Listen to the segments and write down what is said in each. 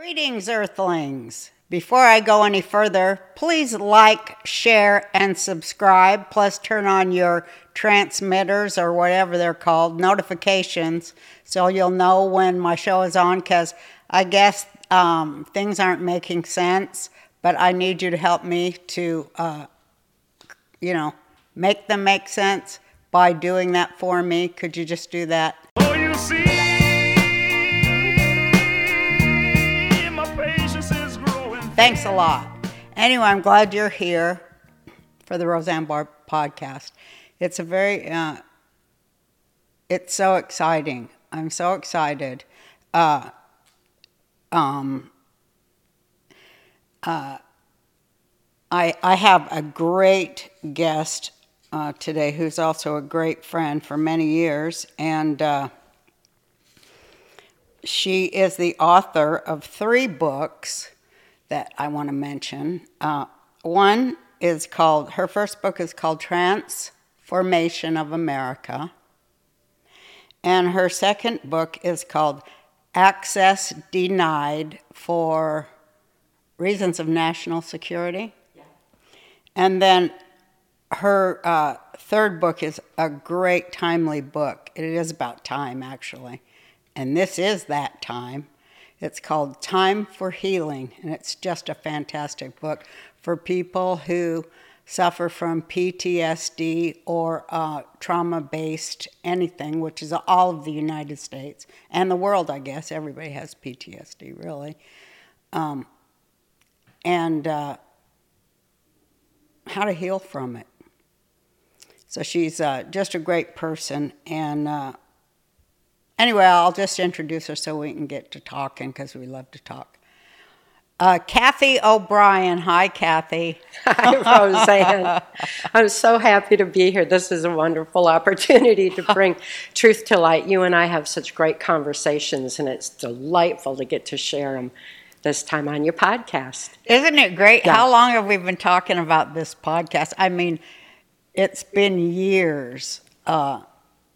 Greetings, Earthlings. Before I go any further, please like, share, and subscribe. Plus, turn on your transmitters or whatever they're called, notifications, so you'll know when my show is on, because I guess things aren't making sense, but I need you to help me to, make them make sense by doing that for me. Could you just do that? Oh, you see, my patience is growing. Thanks a lot. Anyway, I'm glad you're here for the Roseanne Barr podcast. It's it's so exciting. I'm so excited. I have a great guest today who's also a great friend for many years, and she is the author of 3 books that I want to mention. One is called, her first book is called Transformation of America, and her second book is called Access Denied for Reasons of National Security. Yeah. And then her third book is a great timely book. It is about time, actually. And this is that time. It's called Time for Healing, and it's just a fantastic book for people who suffer from PTSD or trauma-based anything, which is all of the United States and the world, I guess. Everybody has PTSD, really. And how to heal from it. So she's just a great person. And anyway, I'll just introduce her so we can get to talking, because we love to talk. Kathy O'Brien. Hi, Kathy. Hi, Roseanne. I'm so happy to be here. This is a wonderful opportunity to bring truth to light. You and I have such great conversations, and it's delightful to get to share them this time on your podcast. Isn't it great? Yeah. How long have we been talking about this podcast? I mean, it's been years, and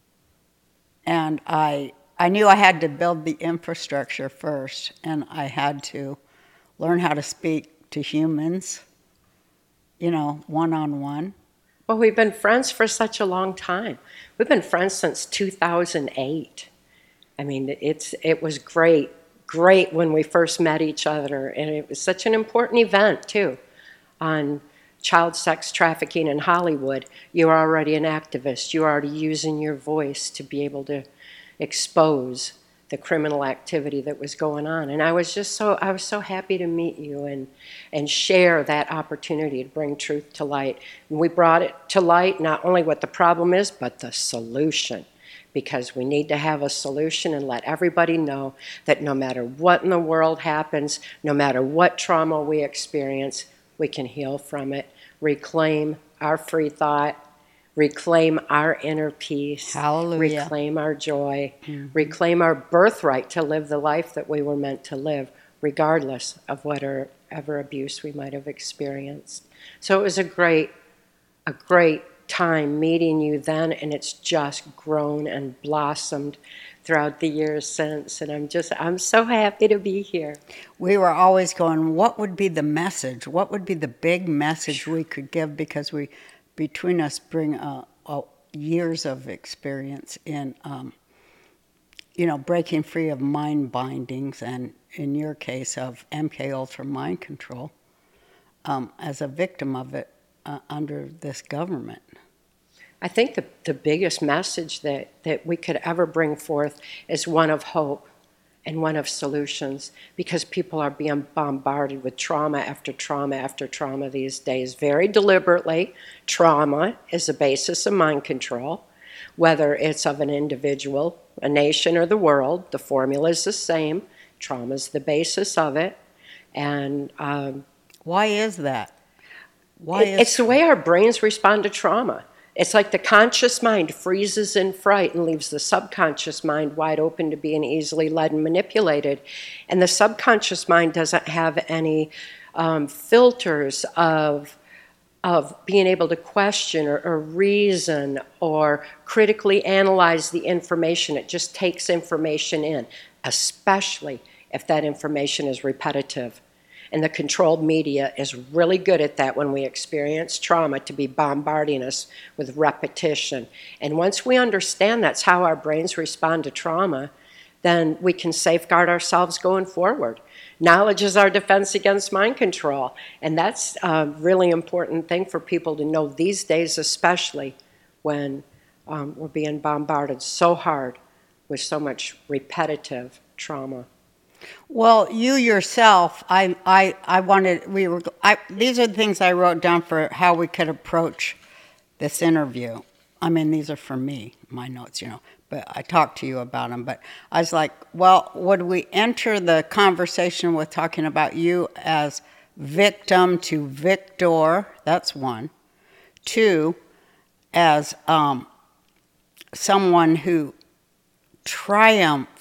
I knew I had to build the infrastructure first, and I had to learn how to speak to humans, one-on-one. Well, we've been friends for such a long time. We've been friends since 2008. I mean, it was great when we first met each other, and it was such an important event, too, on child sex trafficking in Hollywood. You're already an activist. You're already using your voice to be able to expose the criminal activity that was going on. And I was so happy to meet you and share that opportunity to bring truth to light. And we brought it to light, not only what the problem is, but the solution. Because we need to have a solution and let everybody know that no matter what in the world happens, no matter what trauma we experience, we can heal from it, reclaim our free thought, reclaim our inner peace, Hallelujah. Reclaim our joy, reclaim our birthright to live the life that we were meant to live, regardless of whatever abuse we might have experienced. So it was a great time meeting you then, and it's just grown and blossomed throughout the years since, and I'm so happy to be here. We were always going, what would be the message? What would be the big message we could give? Because we, between us, bring years of experience in, breaking free of mind bindings, and in your case of MK Ultra mind control, as a victim of it under this government. I think the biggest message that we could ever bring forth is one of hope and one of solutions, because people are being bombarded with trauma after trauma after trauma these days, very deliberately. Trauma is the basis of mind control, whether it's of an individual, a nation, or the world. The formula is the same. Trauma is the basis of it. And why is that? It's the way our brains respond to trauma. It's like the conscious mind freezes in fright and leaves the subconscious mind wide open to being easily led and manipulated. And the subconscious mind doesn't have any filters of being able to question or reason or critically analyze the information. It just takes information in, especially if that information is repetitive. And the controlled media is really good at that when we experience trauma, to be bombarding us with repetition. And once we understand that's how our brains respond to trauma, then we can safeguard ourselves going forward. Knowledge is our defense against mind control. And that's a really important thing for people to know these days, especially when we're being bombarded so hard with so much repetitive trauma. Well, you yourself, these are the things I wrote down for how we could approach this interview. I mean, these are for me, my notes, but I talked to you about them. But I was like, well, would we enter the conversation with talking about you as victim to victor? That's one. Two, as someone who triumphed.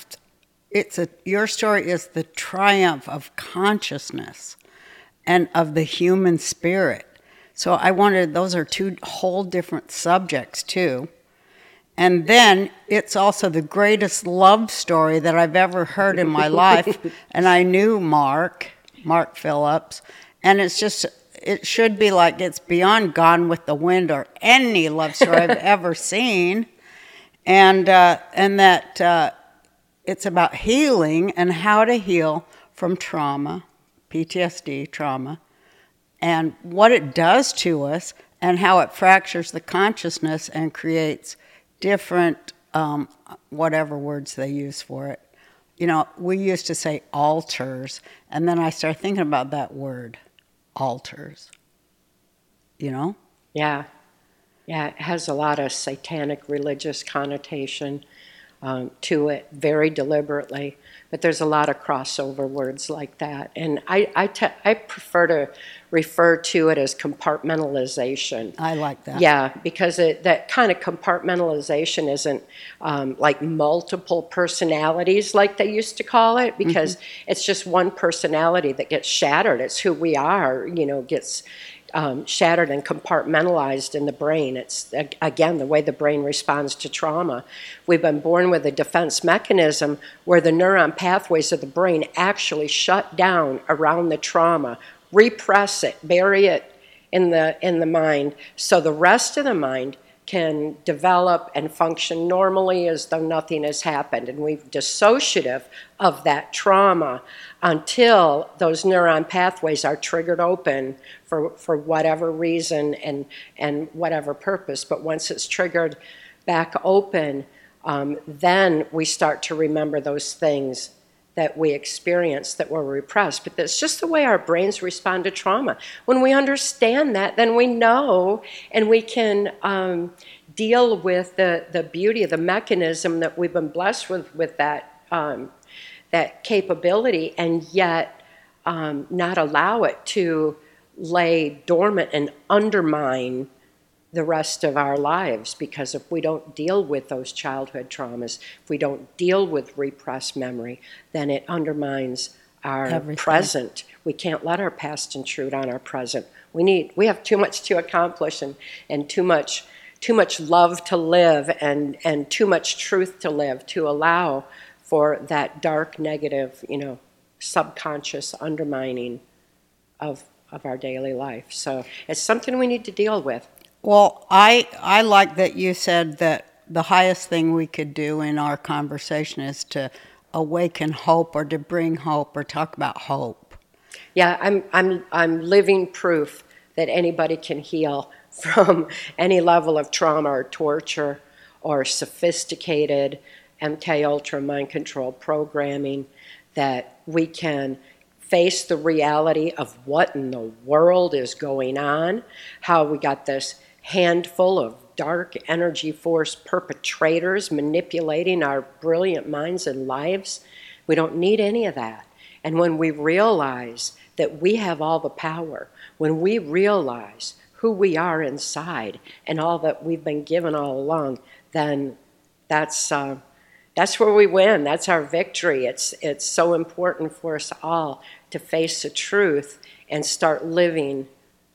Your story is the triumph of consciousness and of the human spirit. So those are two whole different subjects too. And then it's also the greatest love story that I've ever heard in my life. And I knew Mark Phillips, and it should be like it's beyond Gone with the Wind or any love story I've ever seen. And that it's about healing and how to heal from trauma, PTSD trauma, and what it does to us and how it fractures the consciousness and creates different, whatever words they use for it. We used to say altars, and then I started thinking about that word, altars. Yeah. Yeah, it has a lot of satanic religious connotation to it, very deliberately, but there's a lot of crossover words like that. And I prefer to refer to it as compartmentalization. I like that. Yeah, because that kind of compartmentalization isn't like multiple personalities like they used to call it, because it's just one personality that gets shattered. It's who we are, gets shattered and compartmentalized in the brain. It's, again, the way the brain responds to trauma. We've been born with a defense mechanism where the neuron pathways of the brain actually shut down around the trauma, repress it, bury it in the mind, so the rest of the mind can develop and function normally as though nothing has happened. And we're dissociative of that trauma until those neuron pathways are triggered open for whatever reason and whatever purpose. But once it's triggered back open, then we start to remember those things that we experienced that were repressed. But that's just the way our brains respond to trauma. When we understand that, then we know, and we can deal with the beauty of the mechanism that we've been blessed with that capability, and yet not allow it to lay dormant and undermine the rest of our lives. Because if we don't deal with those childhood traumas, if we don't deal with repressed memory, then it undermines our everything. Present. We can't let our past intrude on our present. We have too much to accomplish and too much love to live and too much truth to live to allow for that dark, negative, subconscious undermining of our daily life. So it's something we need to deal with. Well, I like that you said that the highest thing we could do in our conversation is to awaken hope, or to bring hope, or talk about hope. Yeah, I'm living proof that anybody can heal from any level of trauma or torture or sophisticated MK-Ultra mind control programming, that we can face the reality of what in the world is going on, how we got this handful of dark energy force perpetrators manipulating our brilliant minds and lives. We don't need any of that. And when we realize that we have all the power, when we realize who we are inside and all that we've been given all along, then that's where we win. That's our victory. It's so important for us all to face the truth and start living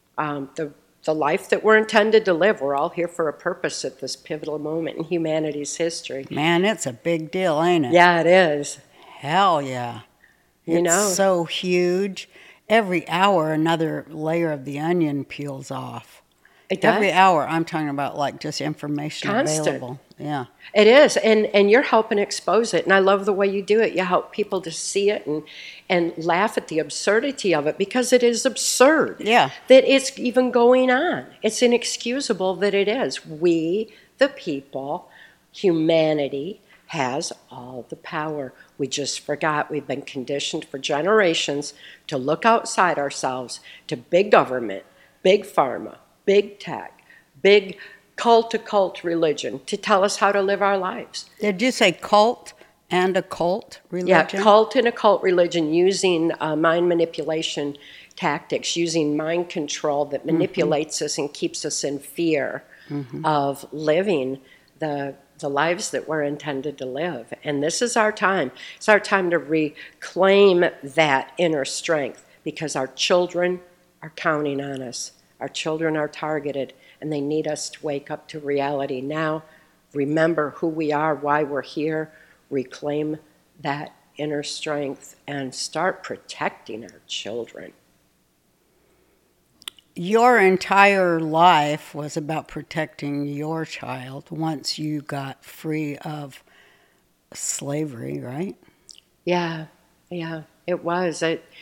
the life that we're intended to live. We're all here for a purpose at this pivotal moment in humanity's history. Man, it's a big deal, ain't it? Yeah, it is. Hell yeah. You It's know, so huge. Every hour, another layer of the onion peels off. it Every does. hour, I'm talking about like just information Constant. available. Yeah. It is, and you're helping expose it, and I love the way you do it. You help people to see it and laugh at the absurdity of it because it is absurd Yeah. that it's even going on. It's inexcusable that it is. We, the people, humanity, has all the power. We just forgot. We've been conditioned for generations to look outside ourselves to big government, big pharma, big tech, big cult to cult religion to tell us how to live our lives. Did you say cult and occult Yeah, religion? cult and occult religion using mind manipulation tactics, using mind control that manipulates us and keeps us in fear of living the lives that we're intended to live. And this is our time. It's our time to reclaim that inner strength because our children are counting on us. Our children are targeted, and they need us to wake up to reality now, remember who we are, why we're here, reclaim that inner strength, and start protecting our children. Your entire life was about protecting your child once you got free of slavery, right? Yeah, it was.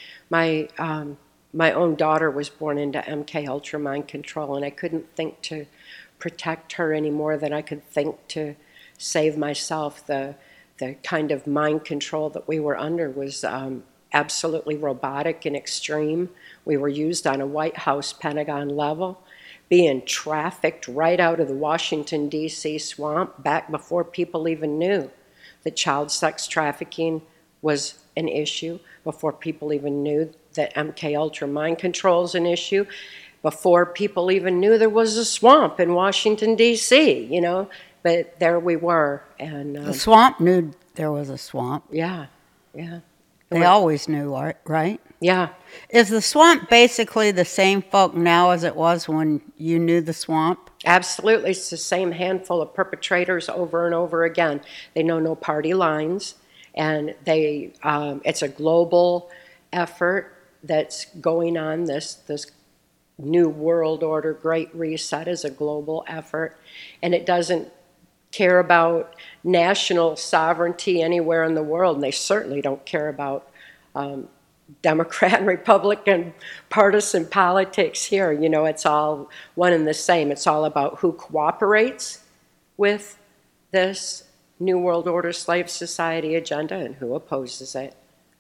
My own daughter was born into MK Ultra mind control, and I couldn't think to protect her any more than I could think to save myself. The kind of mind control that we were under was absolutely robotic and extreme. We were used on a White House, Pentagon level, being trafficked right out of the Washington, D.C. swamp back before people even knew that child sex trafficking was an issue, before people even knew that MK Ultra mind control is an issue, before people even knew there was a swamp in Washington, D.C., you know. But there we were. And The swamp knew there was a swamp. yeah. They always knew, right? Yeah. Is the swamp basically the same folk now as it was when you knew the swamp? Absolutely. It's the same handful of perpetrators over and over again. They know no party lines, and it's a global effort that's going on. This New World Order, Great Reset is a global effort, and it doesn't care about national sovereignty anywhere in the world, and they certainly don't care about Democrat and Republican partisan politics here. You know, it's all one and the same. It's all about who cooperates with this New World Order slave society agenda and who opposes it.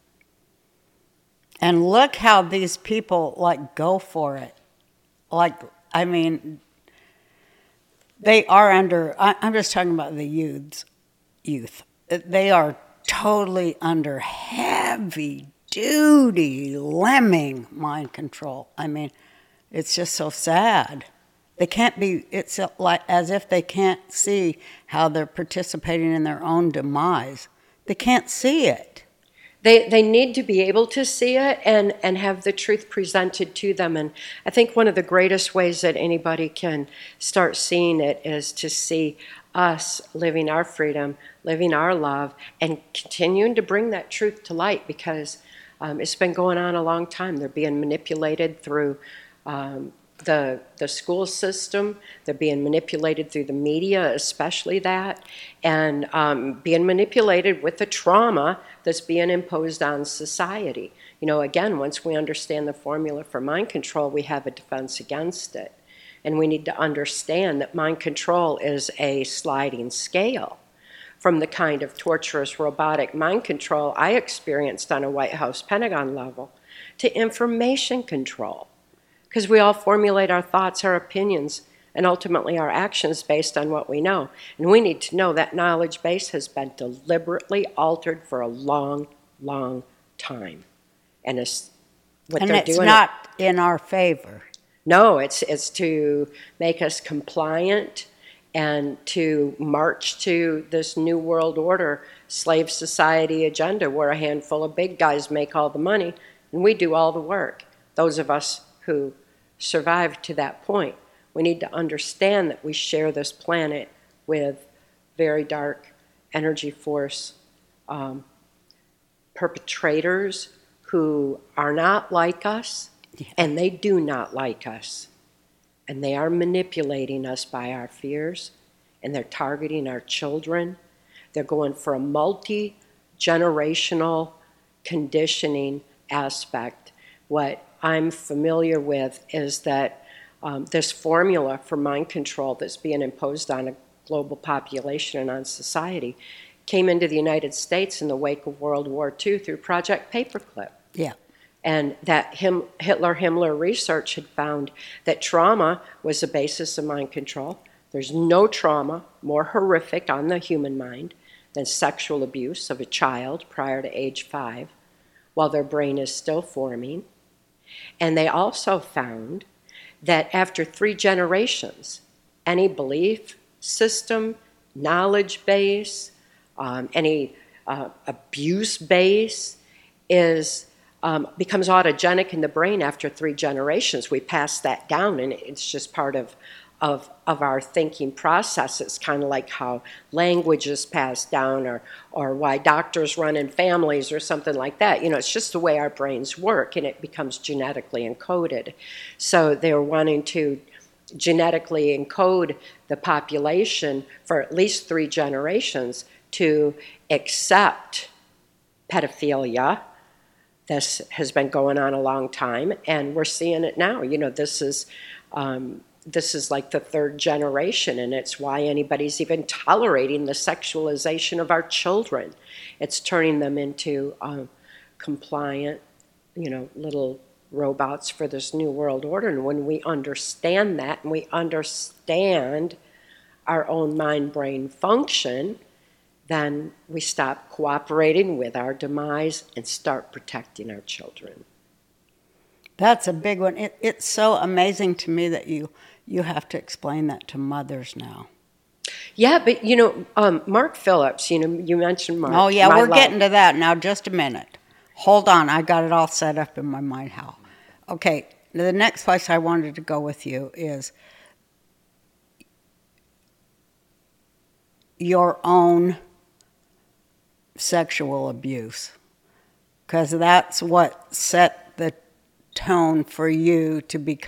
And look how these people like go for it. Like, I mean, they are under, I'm just talking about the youth. They are totally under heavy duty lemming mind control. I mean, it's just so sad. They can't be, it's like as if they can't see how they're participating in their own demise. They can't see it. They need to be able to see it and have the truth presented to them. And I think one of the greatest ways that anybody can start seeing it is to see us living our freedom, living our love, and continuing to bring that truth to light because it's been going on a long time. They're being manipulated through the school system. They're being manipulated through the media, especially that, and being manipulated with the trauma that's being imposed on society. You know, again, once we understand the formula for mind control, we have a defense against it. And we need to understand that mind control is a sliding scale from the kind of torturous robotic mind control I experienced on a White House Pentagon level to information control. Because we all formulate our thoughts, our opinions, and ultimately our actions based on what we know. And we need to know that knowledge base has been deliberately altered for a long, long time. And it's what they're doing. It's not in our favor. No, it's to make us compliant and to march to this New World Order slave society agenda where a handful of big guys make all the money and we do all the work. Those of us who survived to that point, we need to understand that we share this planet with very dark energy force perpetrators who are not like us, and they do not like us. And they are manipulating us by our fears, and they're targeting our children. They're going for a multi-generational conditioning aspect. What I'm familiar with is that this formula for mind control that's being imposed on a global population and on society came into the United States in the wake of World War II through Project Paperclip. Yeah. And that Hitler-Himmler research had found that trauma was the basis of mind control. There's no trauma more horrific on the human mind than sexual abuse of a child prior to age 5 while their brain is still forming. And they also found that after 3 generations, any belief system, knowledge base, any abuse base becomes autogenic in the brain after 3 generations. We pass that down, and it's just part of our thinking process. It's kind of like how language is passed down, or why doctors run in families or something like that. It's just the way our brains work, and it becomes genetically encoded. So they're wanting to genetically encode the population for at least 3 generations to accept pedophilia. This has been going on a long time, and we're seeing it now. This is like the 3rd generation, and it's why anybody's even tolerating the sexualization of our children. It's turning them into compliant, little robots for this new world order. And when we understand that, and we understand our own mind-brain function, then we stop cooperating with our demise and start protecting our children. That's a big one. It's so amazing to me that you have to explain that to mothers now. Yeah, but Mark Phillips, you mentioned Mark. Oh yeah, we're getting to that now. Just a minute. Hold on, I got it all set up in my mind. How? Okay, the next place I wanted to go with you is your own sexual abuse, because that's what set the tone for you to be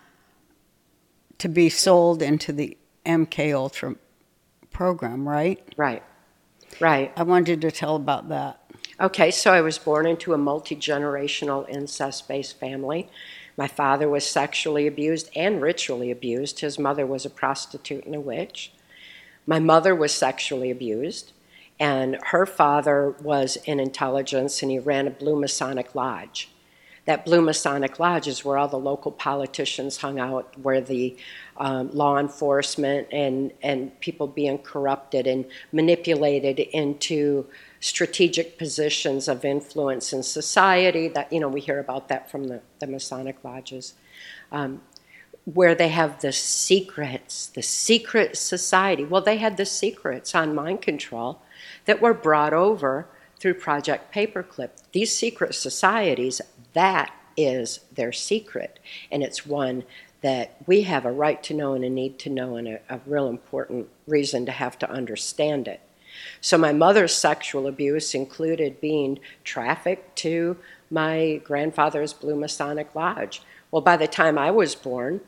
sold into the MK Ultra program, right? Right. I wanted you to tell about that. Okay, so I was born into a multi-generational incest-based family. My father was sexually abused and ritually abused. His mother was a prostitute and a witch. My mother was sexually abused, and her father was in intelligence, and he ran a Blue Masonic Lodge. That Blue Masonic Lodge is where all the local politicians hung out, where the law enforcement and people being corrupted and manipulated into strategic positions of influence in society. That, we hear about that from the Masonic lodges, where they have the secrets, the secret society. Well, they had the secrets on mind control that were brought over through Project Paperclip. These secret societies, that is their secret, and it's one that we have a right to know and a need to know, and a real important reason to have to understand it. So my mother's sexual abuse included being trafficked to my grandfather's Blue Masonic Lodge. Well, by the time I was born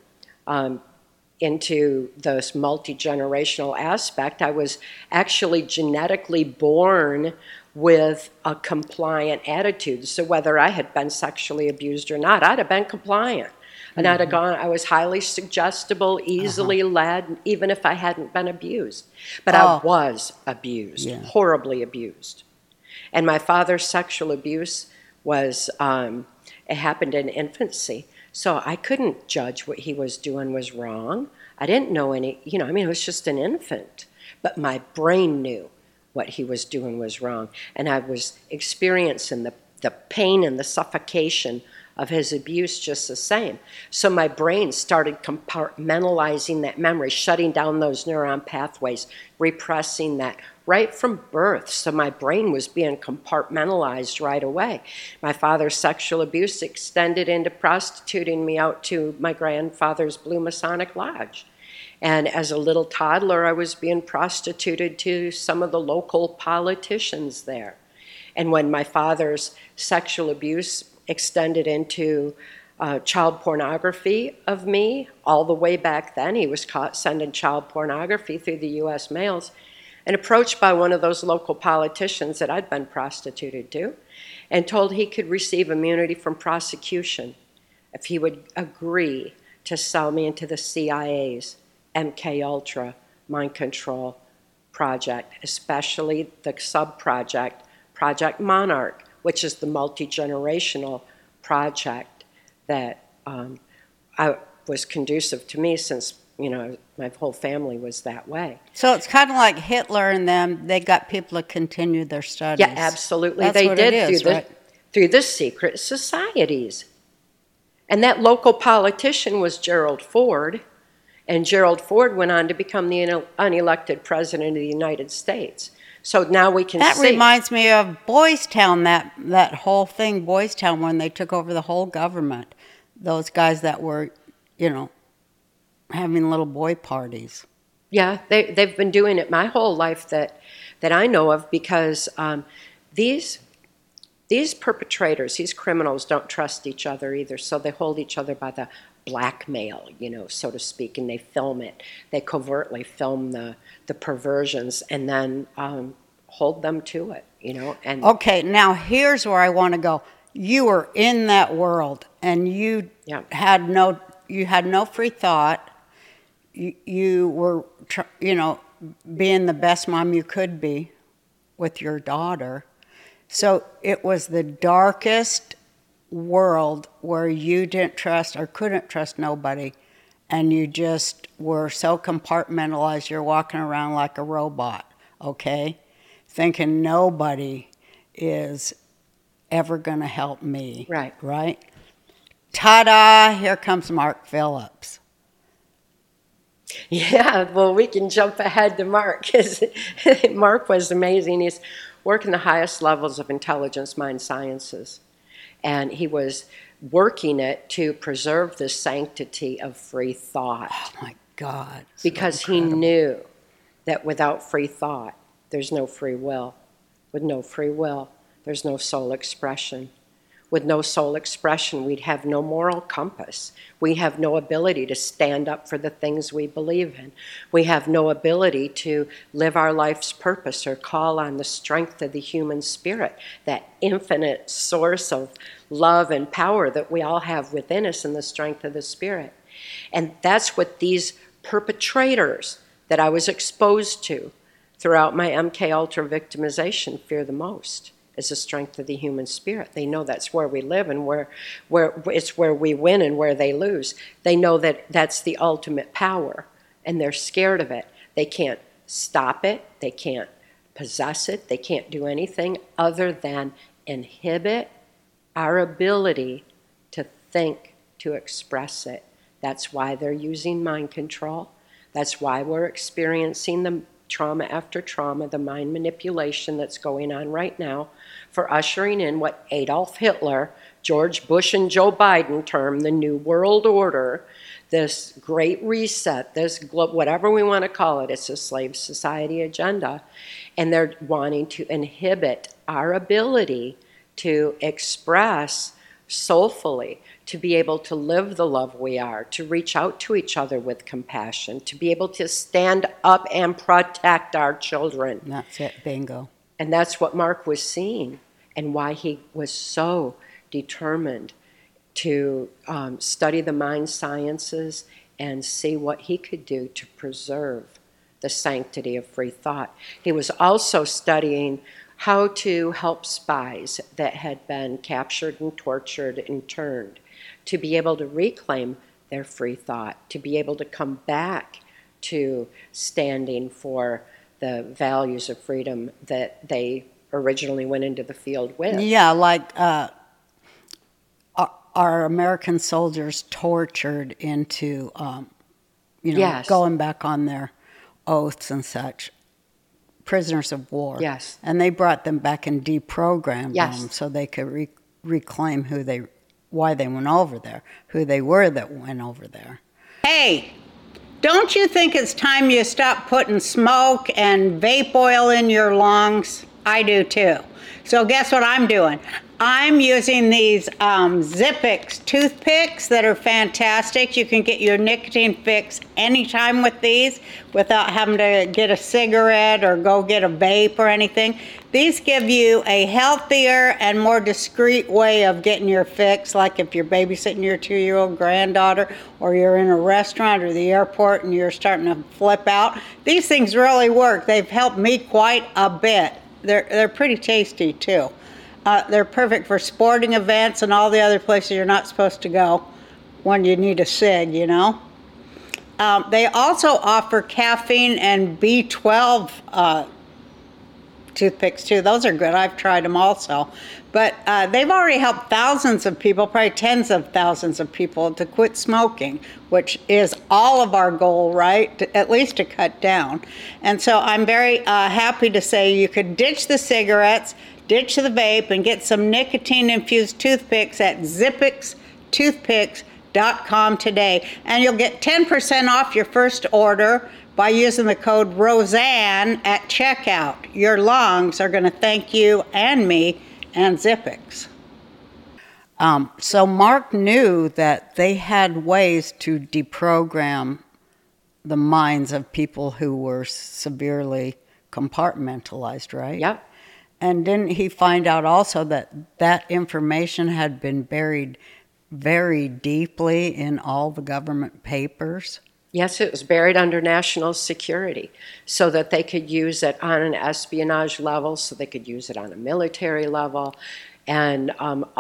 into this multi-generational aspect, I was actually genetically born with a compliant attitude. So whether I had been sexually abused or not, I'd have been compliant. And I'd have gone, I was highly suggestible, easily led, even if I hadn't been abused. But I was abused, horribly abused. And my father's sexual abuse was, it happened in infancy. So I couldn't judge what he was doing was wrong. I didn't know any, I was just an infant. But my brain knew what he was doing was wrong. And I was experiencing the pain and the suffocation of his abuse just the same. So my brain started compartmentalizing that memory, shutting down those neuron pathways, repressing that right from birth. So my brain was being compartmentalized right away. My father's sexual abuse extended into prostituting me out to my grandfather's Blue Masonic Lodge. And as a little toddler, I was being prostituted to some of the local politicians there. And when my father's sexual abuse extended into child pornography of me, all the way back then, he was caught sending child pornography through the U.S. mails, and approached by one of those local politicians that I'd been prostituted to, and told he could receive immunity from prosecution if he would agree to sell me into the CIA's MK Ultra mind control project, especially the sub-project, Project Monarch, which is the multi-generational project that was conducive to me since, my whole family was that way. So it's kind of like Hitler and them, they got people to continue their studies. Yeah, absolutely. That's they what did it is, right? through the secret societies. And that local politician was Gerald Ford. And Gerald Ford went on to become the unelected president of the United States. So now we can see. That reminds me of Boys Town, that whole thing, Boys Town, when they took over the whole government. Those guys that were, having little boy parties. Yeah, they've been doing it my whole life that I know of, because these perpetrators, these criminals, don't trust each other either. So they hold each other by the blackmail, so to speak, and they film it. They covertly film the perversions and then hold them to it, And okay, now here's where I want to go. You were in that world, and you had no free thought. You were, being the best mom you could be with your daughter. So it was the darkest world where you didn't trust or couldn't trust nobody, and you just were so compartmentalized, you're walking around like a robot, okay? Thinking nobody is ever going to help me. Right? Ta-da, here comes Mark Phillips. Yeah, well, we can jump ahead to Mark, because Mark was amazing. He's working the highest levels of intelligence, mind sciences, and he was working it to preserve the sanctity of free thought. Oh, my God. Because he knew that without free thought, there's no free will. With no free will, there's no soul expression. With no soul expression, we'd have no moral compass. We have no ability to stand up for the things we believe in. We have no ability to live our life's purpose or call on the strength of the human spirit, that infinite source of love and power that we all have within us, in the strength of the spirit. And that's what these perpetrators that I was exposed to throughout my MK Ultra victimization fear the most. Is the strength of the human spirit. They know that's where we live, and where it's where we win and where they lose. They know that that's the ultimate power, and they're scared of it. They can't stop it. They can't possess it. They can't do anything other than inhibit our ability to think, to express it. That's why they're using mind control. That's why we're experiencing the trauma after trauma, the mind manipulation that's going on right now, for ushering in what Adolf Hitler, George Bush, and Joe Biden term the New World Order, this great reset, this whatever we want to call it. It's a slave society agenda. And they're wanting to inhibit our ability to express soulfully, to be able to live the love we are, to reach out to each other with compassion, to be able to stand up and protect our children. That's it, bingo. And that's what Mark was seeing, and why he was so determined to study the mind sciences and see what he could do to preserve the sanctity of free thought. He was also studying how to help spies that had been captured and tortured and interned to be able to reclaim their free thought, to be able to come back to standing for the values of freedom that they originally went into the field with. Yeah, like our American soldiers tortured into, Yes. going back on their oaths and such. Prisoners of war. Yes. And they brought them back and deprogrammed Yes. them so they could reclaim why they went over there, who they were that went over there. Hey, don't you think it's time you stop putting smoke and vape oil in your lungs? I do too. So guess what I'm doing? I'm using these Zippix toothpicks that are fantastic. You can get your nicotine fix anytime with these without having to get a cigarette or go get a vape or anything. These give you a healthier and more discreet way of getting your fix, like if you're babysitting your 2-year-old granddaughter or you're in a restaurant or the airport and you're starting to flip out. These things really work. They've helped me quite a bit. They're pretty tasty too. They're perfect for sporting events and all the other places you're not supposed to go when you need a cig, you know. They also offer caffeine and B12 toothpicks too. Those are good. I've tried them also. But they've already helped thousands of people, probably tens of thousands of people, to quit smoking, which is all of our goal, right? At least to cut down. And so I'm very happy to say you could ditch the cigarettes, ditch the vape, and get some nicotine-infused toothpicks at zippixtoothpicks.com today. And you'll get 10% off your first order by using the code Roseanne at checkout. Your lungs are going to thank you and me and Zippix. So Mark knew that they had ways to deprogram the minds of people who were severely compartmentalized, right? Yep. And didn't he find out also that that information had been buried very deeply in all the government papers? Yes, it was buried under national security so that they could use it on an espionage level, so they could use it on a military level. And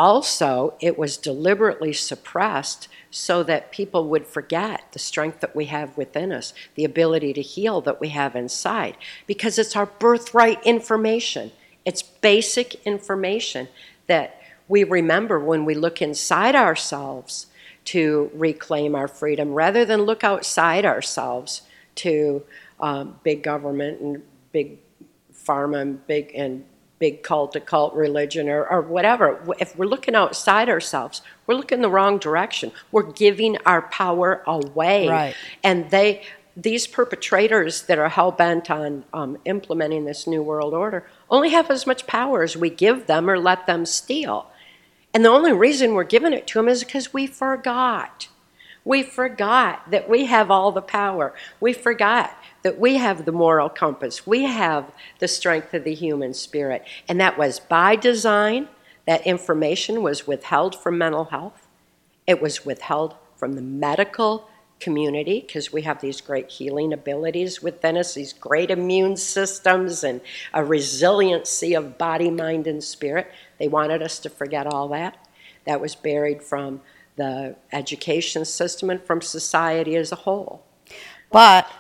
also, it was deliberately suppressed so that people would forget the strength that we have within us, the ability to heal that we have inside, because it's our birthright information. It's basic information that we remember when we look inside ourselves to reclaim our freedom, rather than look outside ourselves to big government and big pharma and big cult religion or whatever. If we're looking outside ourselves, we're looking the wrong direction. We're giving our power away. Right. And these perpetrators that are hell-bent on implementing this new world order only have as much power as we give them or let them steal. And the only reason we're giving it to them is because we forgot. We forgot that we have all the power. We forgot that we have the moral compass. We have the strength of the human spirit. And that was by design. That information was withheld from mental health. It was withheld from the medical community because we have these great healing abilities within us, these great immune systems and a resiliency of body, mind, and spirit. They wanted us to forget all that. That was buried from the education system and from society as a whole. But,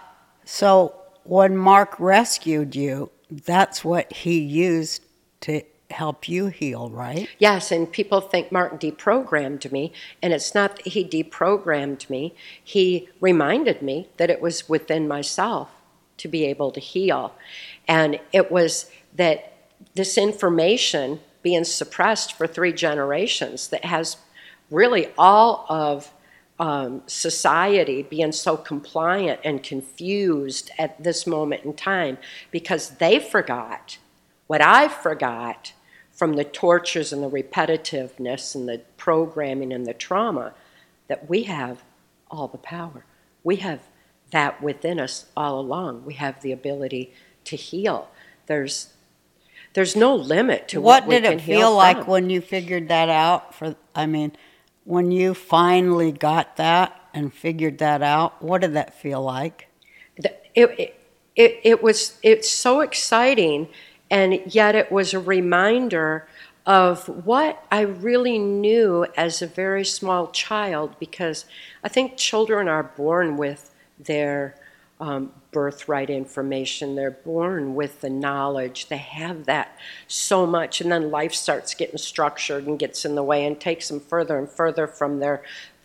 so when Mark rescued you, that's what he used to help you heal, right? Yes, and people think Mark deprogrammed me, and it's not that he deprogrammed me. He reminded me that it was within myself to be able to heal. And it was that this information being suppressed for 3 generations that has really all of society being so compliant and confused at this moment in time because they forgot what I forgot from the tortures and the repetitiveness and the programming and the trauma, that we have all the power. We have that within us all along. We have the ability to heal. There's no limit to what we can heal. What did it feel like when you figured that out? When you finally got that and figured that out, what did that feel like? It's so exciting, and yet it was a reminder of what I really knew as a very small child, because I think children are born with their birthright information. They're born with the knowledge. They have that so much, and then life starts getting structured and gets in the way and takes them further and further from their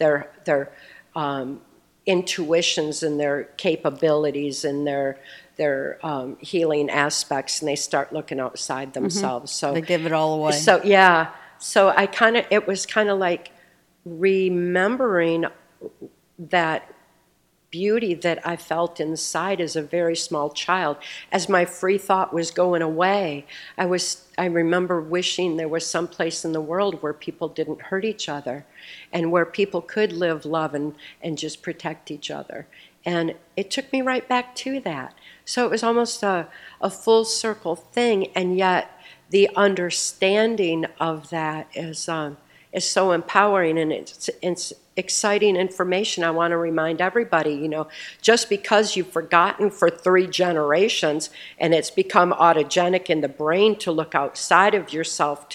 intuitions and their capabilities and their healing aspects, and they start looking outside themselves. So they give it all away. So yeah, so it was kind of like remembering that beauty that I felt inside as a very small child. As my free thought was going away, I remember wishing there was some place in the world where people didn't hurt each other and where people could live, love, and just protect each other. And it took me right back to that. So it was almost a full circle thing, and yet the understanding of that is so empowering, and it's exciting information. I want to remind everybody, just because you've forgotten for 3 generations and it's become autogenic in the brain to look outside of yourself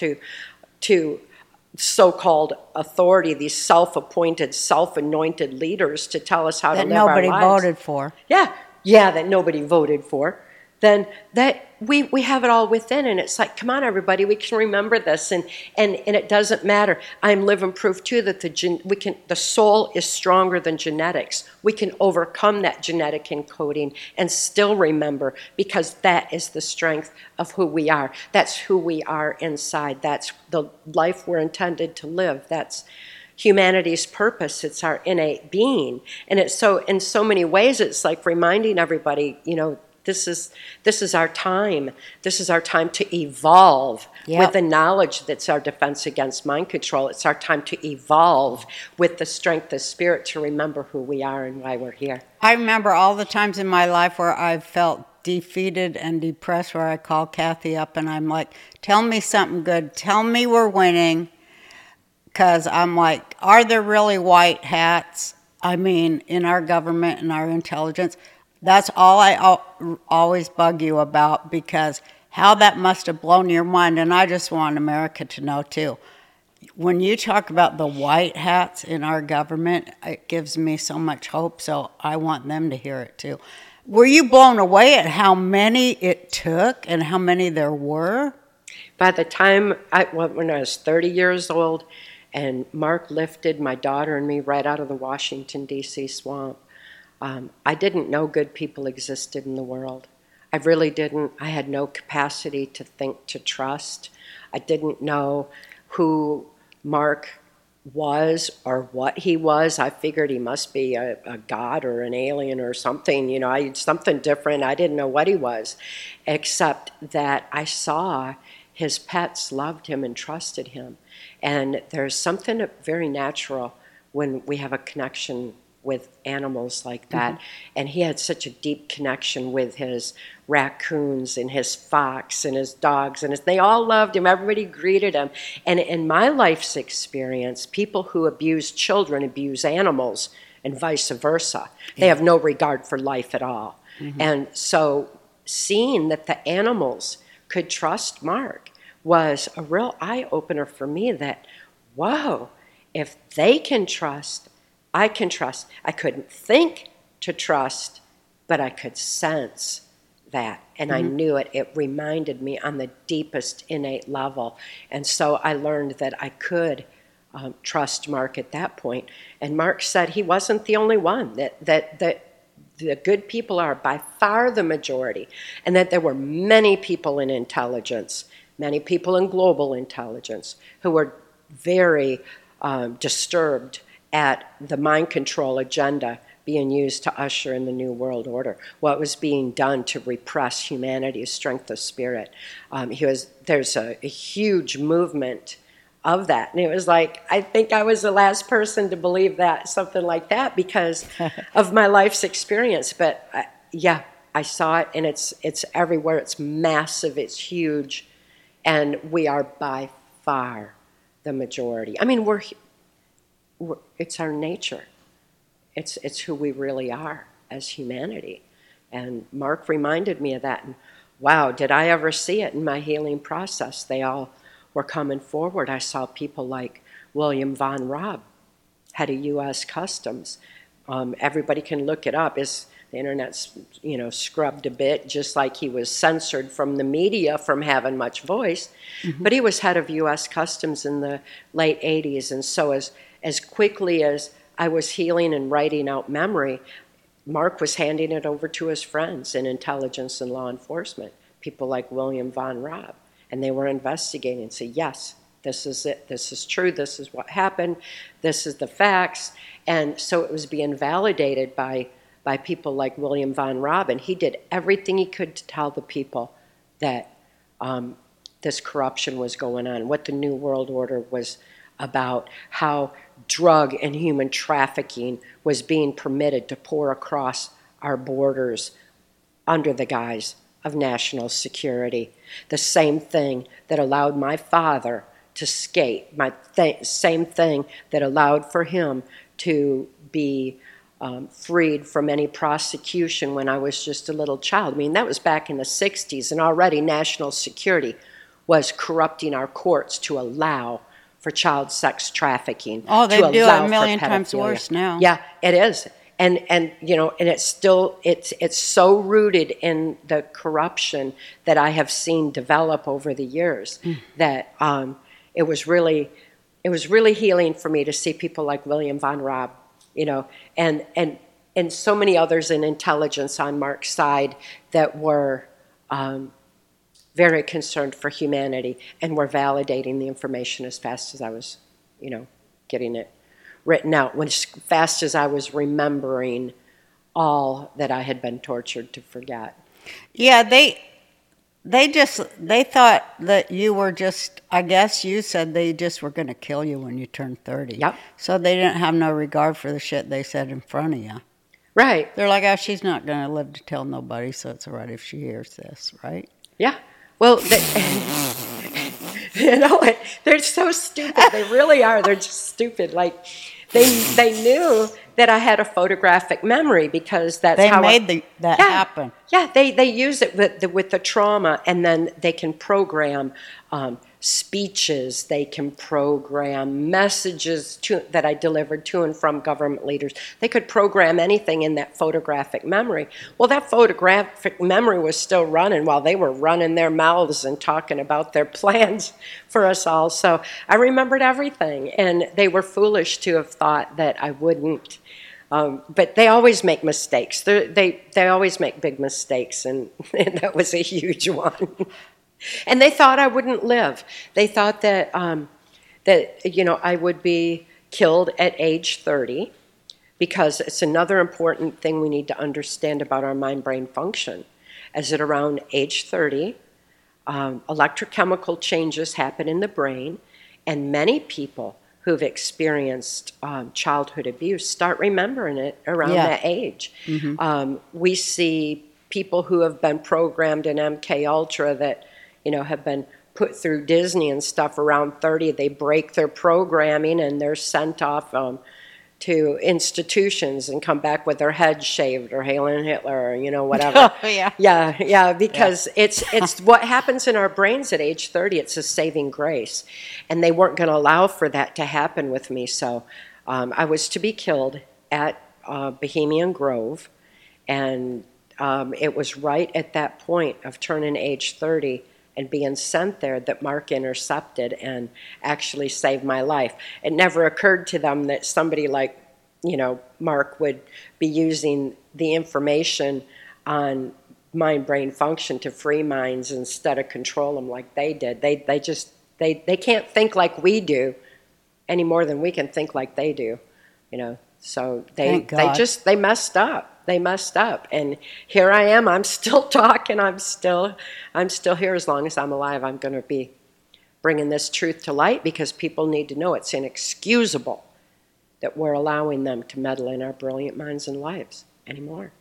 to so-called authority, these self-appointed, self-anointed leaders to tell us how to live our lives. That nobody voted for. Yeah, that nobody voted for. Then that we have it all within, and it's like, come on, everybody, we can remember this, and it doesn't matter. I'm living proof too that the soul is stronger than genetics. We can overcome that genetic encoding and still remember, because that is the strength of who we are. That's who we are inside. That's the life we're intended to live. That's humanity's purpose. It's our innate being, and it's so in so many ways. It's like reminding everybody, this is our time. This is our time to evolve with the knowledge that's our defense against mind control. It's our time to evolve with the strength of spirit to remember who we are and why we're here. I remember all the times in my life where I've felt defeated and depressed, where I call Kathy up and I'm like, tell me something good. Tell me we're winning. Because I'm like, are there really white hats? I mean, in our government and our intelligence? That's all I always bug you about, because how that must have blown your mind. And I just want America to know, too. When you talk about the white hats in our government, it gives me so much hope, so I want them to hear it, too. Were you blown away at how many it took and how many there were? By the time, when I was 30 years old, and Mark lifted my daughter and me right out of the Washington, D.C. swamp, I didn't know good people existed in the world. I really didn't. I had no capacity to think, to trust. I didn't know who Mark was or what he was. I figured he must be a god or an alien or something, something different. I didn't know what he was, except that I saw his pets loved him and trusted him. And there's something very natural when we have a connection with animals like that. Mm-hmm. And he had such a deep connection with his raccoons and his fox and his dogs, and they all loved him. Everybody greeted him. And in my life's experience, people who abuse children abuse animals, and vice versa. They have no regard for life at all. Mm-hmm. And so seeing that the animals could trust Mark was a real eye-opener for me, that, whoa, if they can trust, I can trust. I couldn't think to trust, but I could sense that. And I knew it. It reminded me on the deepest innate level. And so I learned that I could trust Mark at that point. And Mark said he wasn't the only one, that the good people are by far the majority, and that there were many people in intelligence, many people in global intelligence who were very disturbed at the mind control agenda being used to usher in the New World Order, what was being done to repress humanity's strength of spirit. There's a huge movement of that. And it was like, I think I was the last person to believe that, something like that, because of my life's experience. But I saw it, and it's everywhere. It's massive, it's huge, and we are by far the majority. I mean, it's our nature. It's who we really are as humanity. And Mark reminded me of that. And wow, did I ever see it in my healing process. They all were coming forward. I saw people like William Von Raab, head of U.S. Customs. Everybody can look it up. The internet's scrubbed a bit, just like he was censored from the media from having much voice. Mm-hmm. But he was head of U.S. Customs in the late 80s. And so as quickly as I was healing and writing out memory, Mark was handing it over to his friends in intelligence and law enforcement, people like William Von Raab. And they were investigating and say, yes, this is it, this is true, this is what happened, this is the facts. And so it was being validated by by people like William von Raab, and he did everything he could to tell the people that this corruption was going on, what the New World Order was about, how drug and human trafficking was being permitted to pour across our borders under the guise of national security. The same thing that allowed my father to skate, same thing that allowed for him to be freed from any prosecution when I was just a little child. I mean, that was back in the 60s, and already national security was corrupting our courts to allow for child sex trafficking. Oh, they do it a million times worse now. Yeah, it is. And you know, and it's still it's so rooted in the corruption that I have seen develop over the years that it was really healing for me to see people like William von Raab, you know, and so many others in intelligence on Mark's side that were very concerned for humanity and were validating the information as fast as I was, you know, getting it written out, as fast as I was remembering all that I had been tortured to forget. Yeah, they thought that you were just, I guess you said they just were going to kill you when you turned 30. Yep. So they didn't have no regard for the shit they said in front of you. Right. They're like, oh, she's not going to live to tell nobody, so it's all right if she hears this, right? Yeah. Well, you know, they're so stupid. They really are. They're just stupid. Like, they knew that I had a photographic memory because that's how they made that happen. Yeah, they use it with the trauma, and then they can program speeches. They can program messages that I delivered to and from government leaders. They could program anything in that photographic memory. Well, that photographic memory was still running while they were running their mouths and talking about their plans for us all. So I remembered everything, and they were foolish to have thought that I wouldn't. But they always make mistakes. They always make big mistakes, and that was a huge one. And they thought I wouldn't live. They thought that you know, I would be killed at age 30, because it's another important thing we need to understand about our mind-brain function. As at around age 30, electrochemical changes happen in the brain, and many people who've experienced childhood abuse start remembering it around that age. Mm-hmm. We see people who have been programmed in MK Ultra that, you know, have been put through Disney and stuff around 30. They break their programming and they're sent off to institutions and come back with their head shaved, or Hail and Hitler, or, you know, whatever. Oh, yeah. Yeah, because it's what happens in our brains at age 30. It's a saving grace. And they weren't going to allow for that to happen with me. So I was to be killed at Bohemian Grove. And it was right at that point of turning age 30 and being sent there that Mark intercepted and actually saved my life. It never occurred to them that somebody like, you know, Mark would be using the information on mind-brain function to free minds instead of control them like they did. They can't think like we do any more than we can think like they do, you know. So they messed up. They messed up, and here I am. I'm still talking. I'm still here. As long as I'm alive, I'm going to be bringing this truth to light, because people need to know it's inexcusable that we're allowing them to meddle in our brilliant minds and lives anymore.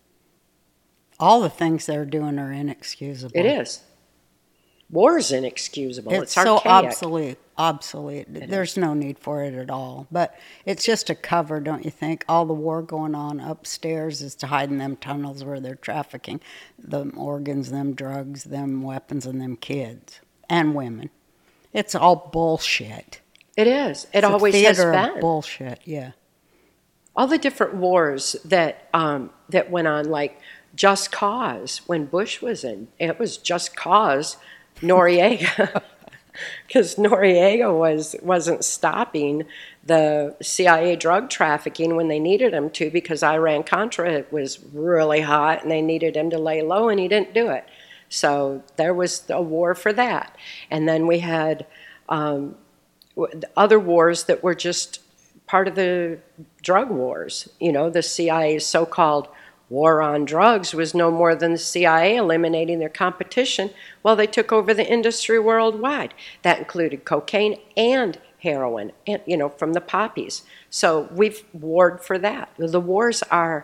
All the things they're doing are inexcusable. It is. War's inexcusable. It's so archaic. obsolete. There's no need for it at all. But it's just a cover, don't you think? All the war going on upstairs is to hide in them tunnels where they're trafficking them organs, them drugs, them weapons, and them kids and women. It's all bullshit. It is. It always has been. Of bullshit, yeah. All the different wars that went on, like Just Cause, when Bush was in, it was Just Cause Noriega, because Noriega wasn't stopping the CIA drug trafficking when they needed him to, because Iran-Contra, it was really hot and they needed him to lay low, and he didn't do it. So there was a war for that. And then we had other wars that were just part of the drug wars. You know, the CIA's so-called war on drugs was no more than the CIA eliminating their competition while they took over the industry worldwide. That included cocaine and heroin, and, you know, from the poppies. So we've warred for that. The wars are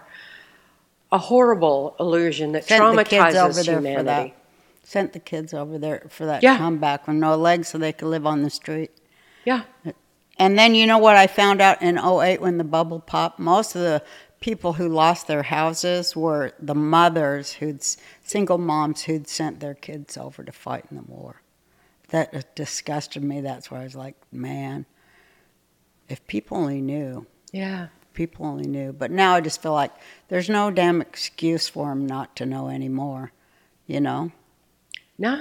a horrible illusion that traumatizes humanity. Sent the kids over there for that Yeah. comeback with no legs so they could live on the street. Yeah. And then you know what I found out in '08 when the bubble popped? Most of the people who lost their houses were the mothers single moms who'd sent their kids over to fight in the war. That disgusted me. That's why I was like, man, if people only knew. Yeah. People only knew. But now I just feel like there's no damn excuse for them not to know anymore, you know? No,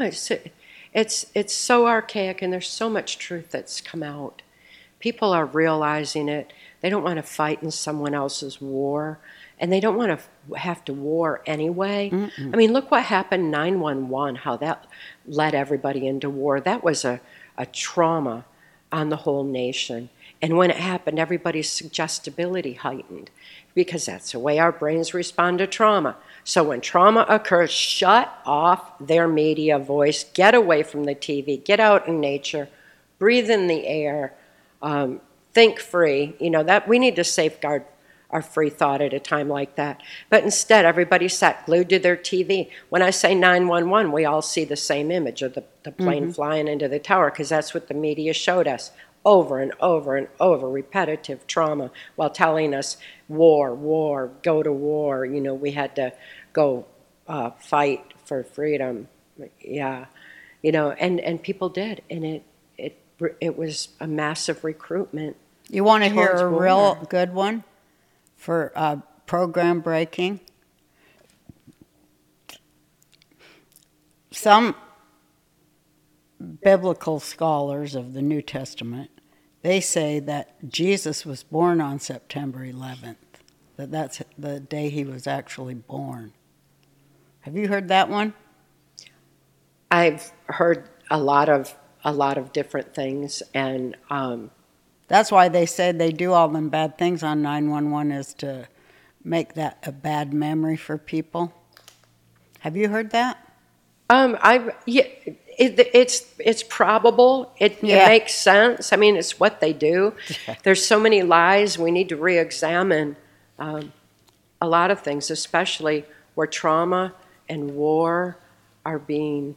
it's so archaic, and there's so much truth that's come out. People are realizing it. They don't want to fight in someone else's war, and they don't want to have to war anyway. Mm-mm. I mean, look what happened 9/11, how that led everybody into war. That was a trauma on the whole nation. And when it happened, everybody's suggestibility heightened because that's the way our brains respond to trauma. So when trauma occurs, shut off their media voice, get away from the TV, get out in nature, breathe in the air, think free. You know, that we need to safeguard our free thought at a time like that. But instead, everybody sat glued to their TV. When I say 911, we all see the same image of the plane flying into the tower because that's what the media showed us over and over and over, repetitive trauma while telling us war, go to war. You know, we had to go fight for freedom. Yeah, you know, and people did, and it was a massive recruitment. You want to hear towards a war. real good one for program breaking? Some biblical scholars of the New Testament, they say that Jesus was born on September 11th, that's the day he was actually born. Have you heard that one? I've heard a lot of different things, and That's why they said they do all them bad things on 911 is to make that a bad memory for people. Have you heard that? It's probable. It makes sense. I mean, it's what they do. There's so many lies. We need to re-examine a lot of things, especially where trauma and war are being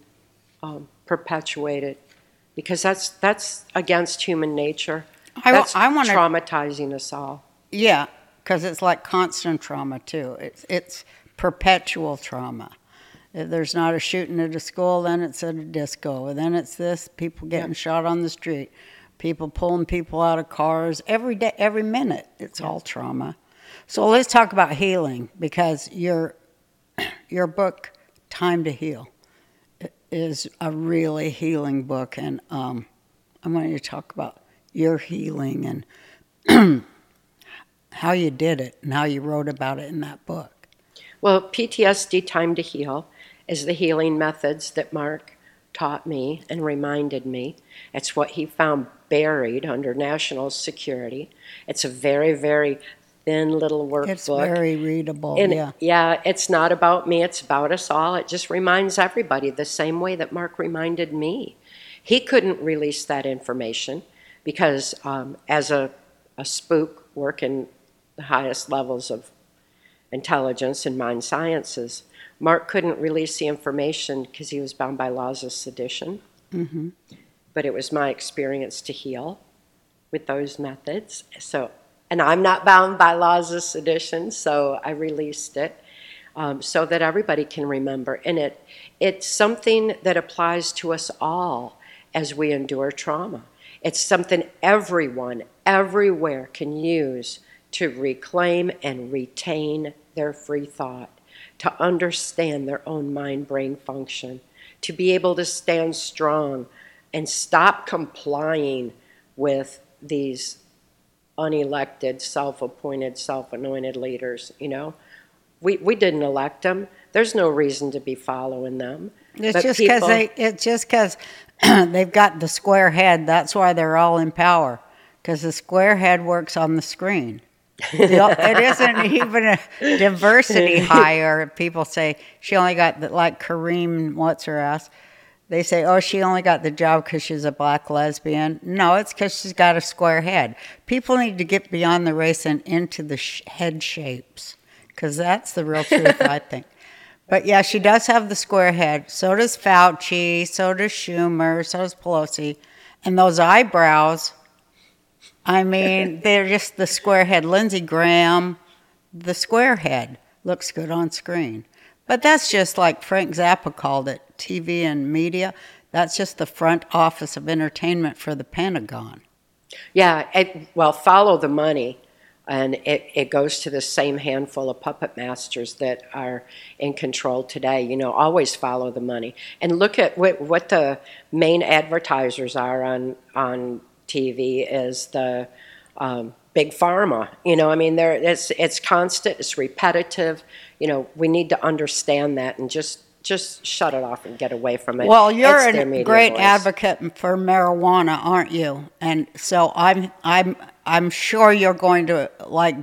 perpetuated, because that's against human nature. That's traumatizing us all. Yeah, because it's like constant trauma too. It's perpetual trauma. If there's not a shooting at a school, then it's at a disco. Then it's this, people getting shot on the street, people pulling people out of cars. Every day, every minute, it's all trauma. So let's talk about healing, because your book, Time to Heal, is a really healing book. And I want you to talk about your healing and how you did it and how you wrote about it in that book. Well, PTSD Time to Heal is the healing methods that Mark taught me and reminded me. It's what he found buried under national security. It's a very, very thin little workbook. It's very readable, and yeah, it's not about me, it's about us all. It just reminds everybody the same way that Mark reminded me. He couldn't release that information because as a spook working the highest levels of intelligence and mind sciences, Mark couldn't release the information because he was bound by laws of sedition. Mm-hmm. But it was my experience to heal with those methods. So, and I'm not bound by laws of sedition, so I released it so that everybody can remember. And it's something that applies to us all as we endure trauma. It's something everyone, everywhere can use to reclaim and retain their free thought, to understand their own mind-brain function, to be able to stand strong and stop complying with these unelected, self-appointed, self-anointed leaders. You know, we didn't elect them. There's no reason to be following them. It's just because they've got the square head. That's why they're all in power, because the square head works on the screen. It isn't even a diversity hire. People say she only got like Kareem, what's her ass? They say, oh, she only got the job because she's a black lesbian. No, it's because she's got a square head. People need to get beyond the race and into the head shapes, because that's the real truth, I think. But yeah, she does have the square head. So does Fauci, so does Schumer, so does Pelosi. And those eyebrows, I mean, they're just the square head. Lindsey Graham, the square head, looks good on screen. But that's just like Frank Zappa called it, TV and media. That's just the front office of entertainment for the Pentagon. Yeah, well, follow the money. And it goes to the same handful of puppet masters that are in control today. You know, always follow the money. And look at what the main advertisers are on TV is the big pharma. You know, I mean, it's constant, it's repetitive. You know, we need to understand that and just shut it off and get away from it. Well, you're a great advocate for marijuana, aren't you? And so I'm sure you're going to like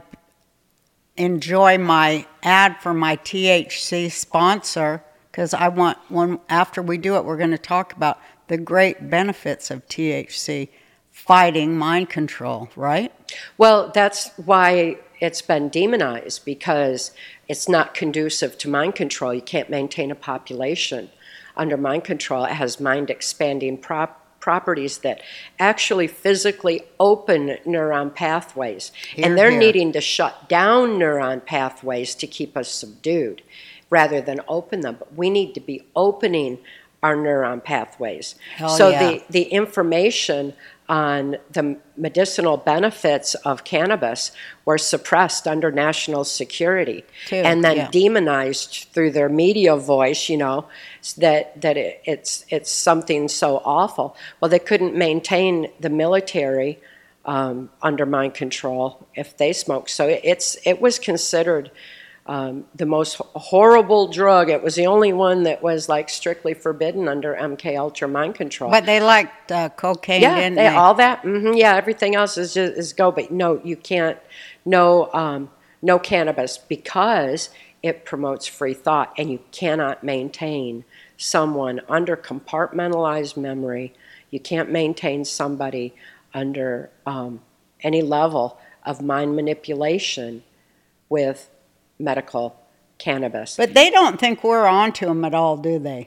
enjoy my ad for my THC sponsor, because I want one. After we do it, we're going to talk about the great benefits of THC fighting mind control, right? Well, that's why it's been demonized, because it's not conducive to mind control. You can't maintain a population under mind control. It has mind-expanding properties that actually physically open neuron pathways. And they're needing to shut down neuron pathways to keep us subdued rather than open them. But we need to be opening our neuron pathways. The information on the medicinal benefits of cannabis were suppressed under national security and then demonized through their media voice, you know, that it's something so awful. Well, they couldn't maintain the military under mind control if they smoked. So it was considered the most horrible drug. It was the only one that was like strictly forbidden under MK Ultra mind control. But they liked cocaine, didn't they? All that. Yeah, everything else is go. But no, you can't. No cannabis, because it promotes free thought, and you cannot maintain someone under compartmentalized memory. You can't maintain somebody under any level of mind manipulation with medical cannabis. But they don't think we're onto them at all, do they?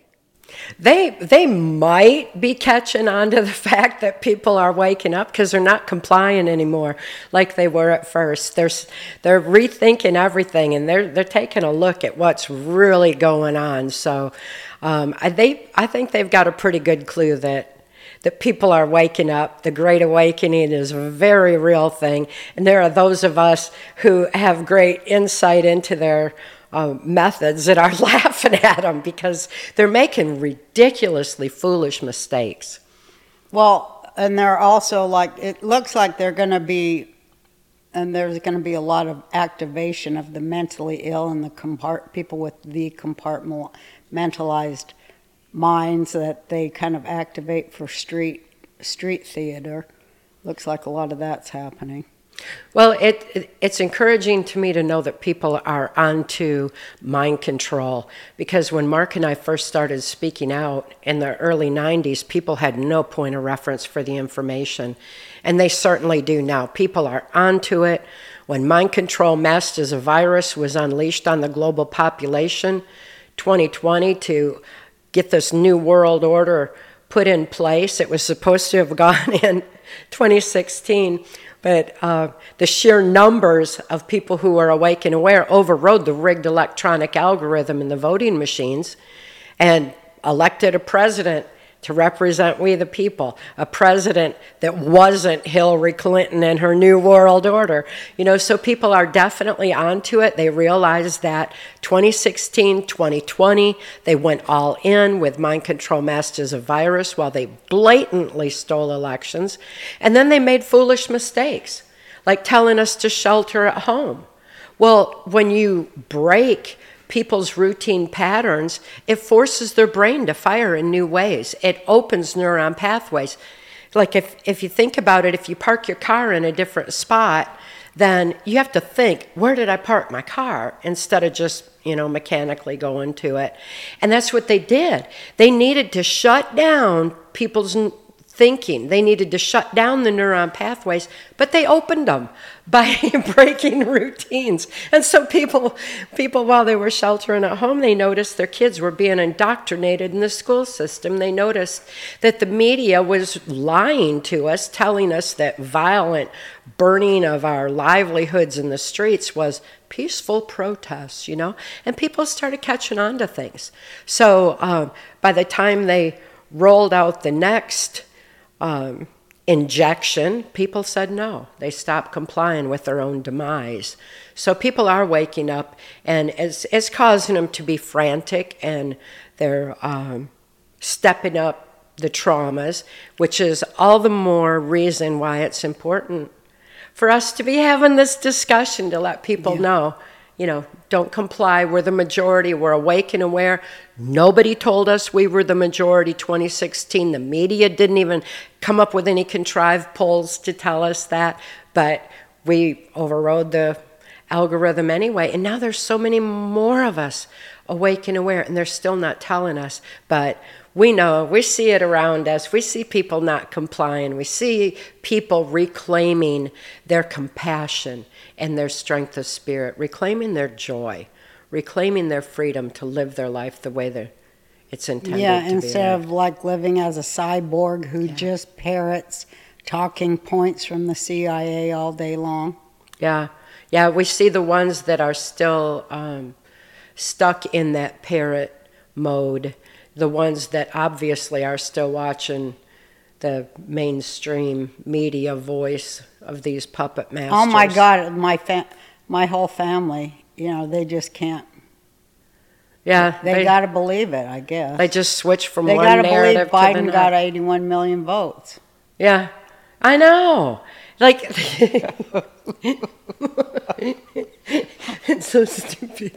They might be catching on to the fact that people are waking up, because they're not complying anymore like they were at first. They're rethinking everything, and they're taking a look at what's really going on. So I think they've got a pretty good clue that people are waking up. The Great Awakening is a very real thing. And there are those of us who have great insight into their methods that are laughing at them because they're making ridiculously foolish mistakes. Well, and they're also like, it looks like they're going to be, and there's going to be a lot of activation of the mentally ill and the people with the compartmentalized minds that they kind of activate for street theater. Looks like a lot of that's happening. Well, it's encouraging to me to know that people are onto mind control, because when Mark and I first started speaking out in the early 90s, people had no point of reference for the information, and they certainly do now. People are onto it. When mind control masked as a virus was unleashed on the global population, 2020, to get this new world order put in place, it was supposed to have gone in 2016. But the sheer numbers of people who are awake and aware overrode the rigged electronic algorithm in the voting machines and elected a president to represent we the people, a president that wasn't Hillary Clinton and her new world order. You know, so people are definitely onto it. They realize that 2016, 2020, they went all in with mind control masked as a virus while they blatantly stole elections. And then they made foolish mistakes, like telling us to shelter at home. Well, when you break people's routine patterns, it forces their brain to fire in new ways. It opens neuron pathways. Like if you think about it, if you park your car in a different spot, then you have to think, where did I park my car? Instead of just, mechanically going to it. And that's what they did. They needed to shut down people's thinking. They needed to shut down the neuron pathways, but they opened them by breaking routines. And so people, while they were sheltering at home, they noticed their kids were being indoctrinated in the school system. They noticed that the media was lying to us, telling us that violent burning of our livelihoods in the streets was peaceful protests, and people started catching on to things. So by the time they rolled out the next injection, people said no. They stopped complying with their own demise. So people are waking up, and it's causing them to be frantic, and they're stepping up the traumas, which is all the more reason why it's important for us to be having this discussion to let people know, don't comply. We're the majority. We're awake and aware. Nobody told us we were the majority 2016. The media didn't even come up with any contrived polls to tell us that, but we overrode the algorithm anyway. And now there's so many more of us awake and aware, and they're still not telling us, but we know, we see it around us. We see people not complying. We see people reclaiming their compassion and their strength of spirit, reclaiming their joy, reclaiming their freedom to live their life the way it's intended to be. Yeah, instead of like living as a cyborg who just parrots talking points from the CIA all day long. Yeah, we see the ones that are still stuck in that parrot mode, the ones that obviously are still watching the mainstream media voice of these puppet masters. Oh my God, my whole family, they just can't. Yeah, they got to believe it, I guess. They just switch from they one gotta narrative believe to the Biden next. got 81 million votes. Yeah, I know. Like, it's so stupid.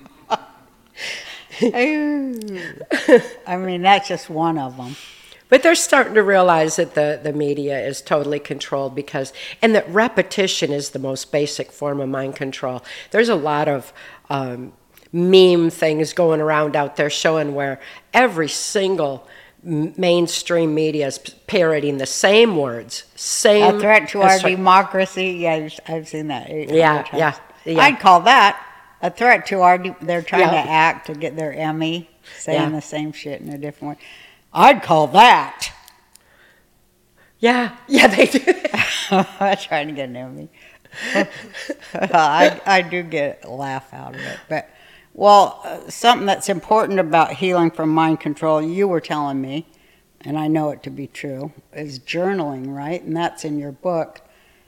I mean, that's just one of them. But they're starting to realize that the media is totally controlled and that repetition is the most basic form of mind control. There's a lot of meme things going around out there showing where every single mainstream media is parroting the same words. A threat to our democracy. Yeah, I've seen that. Yeah. I'd call that a threat to they're trying to act to get their Emmy, saying the same shit in a different way. I'd call that. Yeah, they do. I'm trying to get an Emmy. I do get a laugh out of it. But, something that's important about healing from mind control, you were telling me, and I know it to be true, is journaling, right? And that's in your book.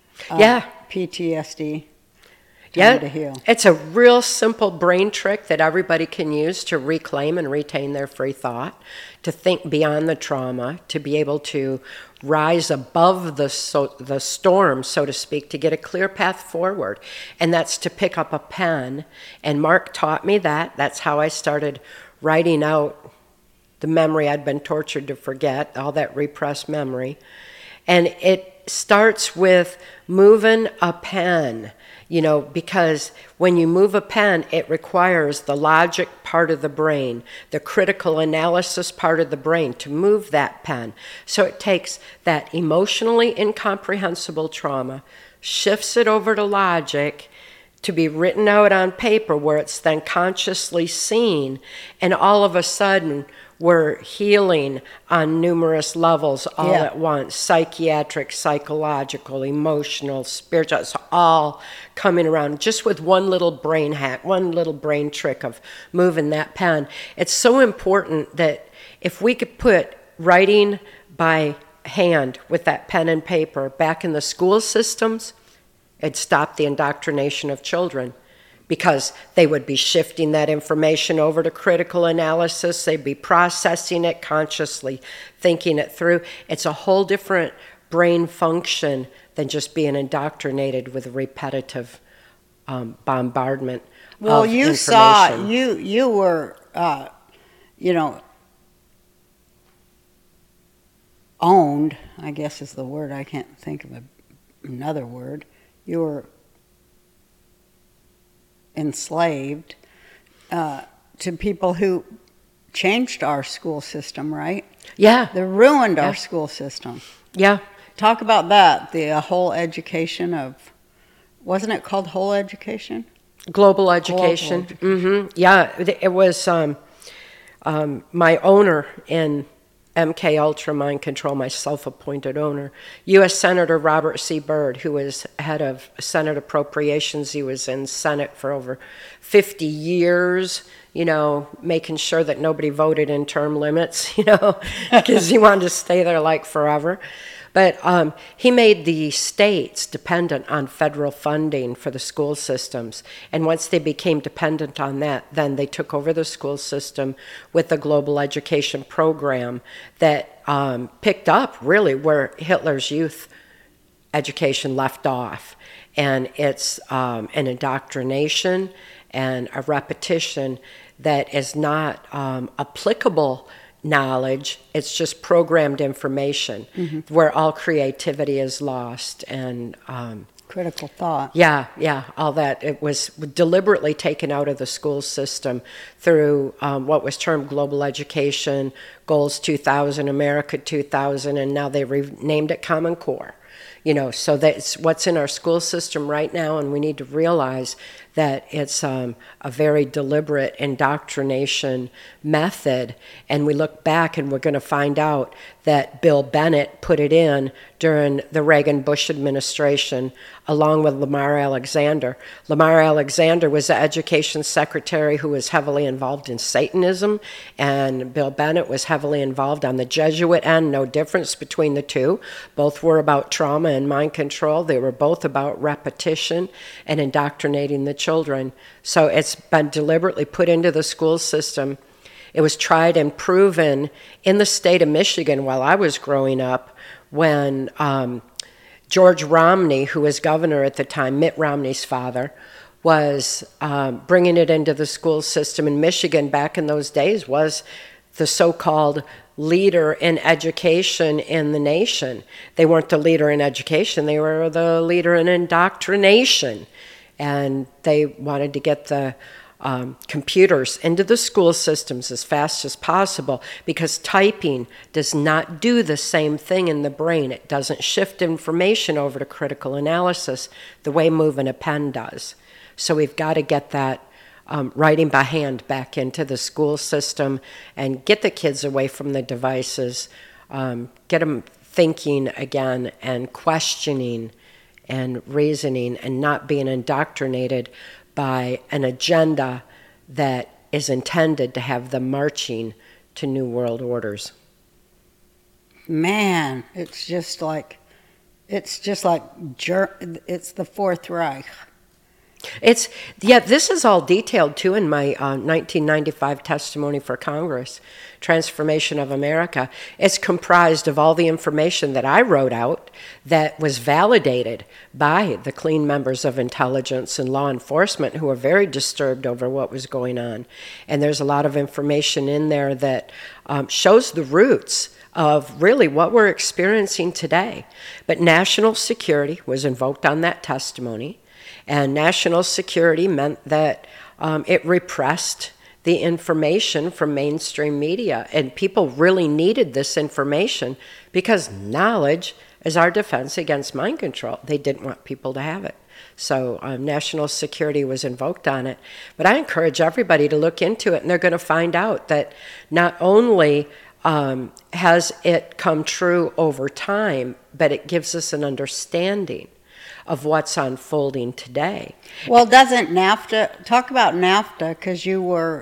PTSD. Time to heal. It's a real simple brain trick that everybody can use to reclaim and retain their free thought, to think beyond the trauma, to be able to rise above the storm, so to speak, to get a clear path forward. And that's to pick up a pen. And Mark taught me that. That's how I started writing out the memory I'd been tortured to forget, all that repressed memory. And it starts with moving a pen. Because when you move a pen, it requires the logic part of the brain, the critical analysis part of the brain to move that pen. So it takes that emotionally incomprehensible trauma, shifts it over to logic to be written out on paper where it's then consciously seen, and all of a sudden we're healing on numerous levels all at once. Psychiatric, psychological, emotional, spiritual. It's all coming around just with one little brain hack, one little brain trick of moving that pen. It's so important that if we could put writing by hand with that pen and paper back in the school systems, it'd stop the indoctrination of children. Because they would be shifting that information over to critical analysis. They'd be processing it consciously, thinking it through. It's a whole different brain function than just being indoctrinated with repetitive bombardment of you information. saw, you were, owned, I guess is the word, I can't think of another word. You were enslaved to people who changed our school system, right? Yeah. They ruined Yeah. our school system. Yeah. Talk about that, the whole education of, wasn't it called whole education? Global education. Yeah, it was my owner in MK Ultra Mind Control, my self-appointed owner, U.S. Senator Robert C. Byrd, who was head of Senate Appropriations. He was in Senate for over 50 years, you know, making sure that nobody voted in term limits, you know, because he wanted to stay there like forever. But he made the states dependent on federal funding for the school systems. And once they became dependent on that, then they took over the school system with the global education program that picked up really where Hitler's youth education left off. And it's an indoctrination and a repetition that is not applicable knowledge. It's just programmed information where all creativity is lost and Critical thought. yeah, all that. It was deliberately taken out of the school system through what was termed global education, Goals 2000, America 2000, and now they renamed it Common Core. You know, so that's what's in our school system right now, and we need to realize that it's a very deliberate indoctrination method. And we look back and we're going to find out that Bill Bennett put it in during the Reagan-Bush administration, along with Lamar Alexander. Lamar Alexander was the education secretary who was heavily involved in Satanism, and Bill Bennett was heavily involved on the Jesuit end. No difference between the two. Both were about trauma and mind control. They were both about repetition and indoctrinating the children. So it's been deliberately put into the school system. It was tried and proven in the state of Michigan while I was growing up when George Romney, who was governor at the time, Mitt Romney's father, was bringing it into the school system in Michigan back in those days, was the so-called leader in education in the nation. They weren't the leader in education, they were the leader in indoctrination. And they wanted to get the computers into the school systems as fast as possible because typing does not do the same thing in the brain. It doesn't shift information over to critical analysis the way moving a pen does. So we've got to get that writing by hand back into the school system and get the kids away from the devices, get them thinking again and questioning and reasoning and not being indoctrinated by an agenda that is intended to have them marching to new world orders. Man, it's the Fourth Reich. This is all detailed too in my 1995 testimony for Congress, Transformation of America. It's comprised of all the information that I wrote out that was validated by the clean members of intelligence and law enforcement who were very disturbed over what was going on. And there's a lot of information in there that shows the roots of really what we're experiencing today. But national security was invoked on that testimony. And national security meant that it repressed the information from mainstream media. And people really needed this information because knowledge is our defense against mind control. They didn't want people to have it. So national security was invoked on it. But I encourage everybody to look into it, and they're going to find out that not only has it come true over time, but it gives us an understanding of what's unfolding today. Well, doesn't NAFTA, talk about NAFTA, because you were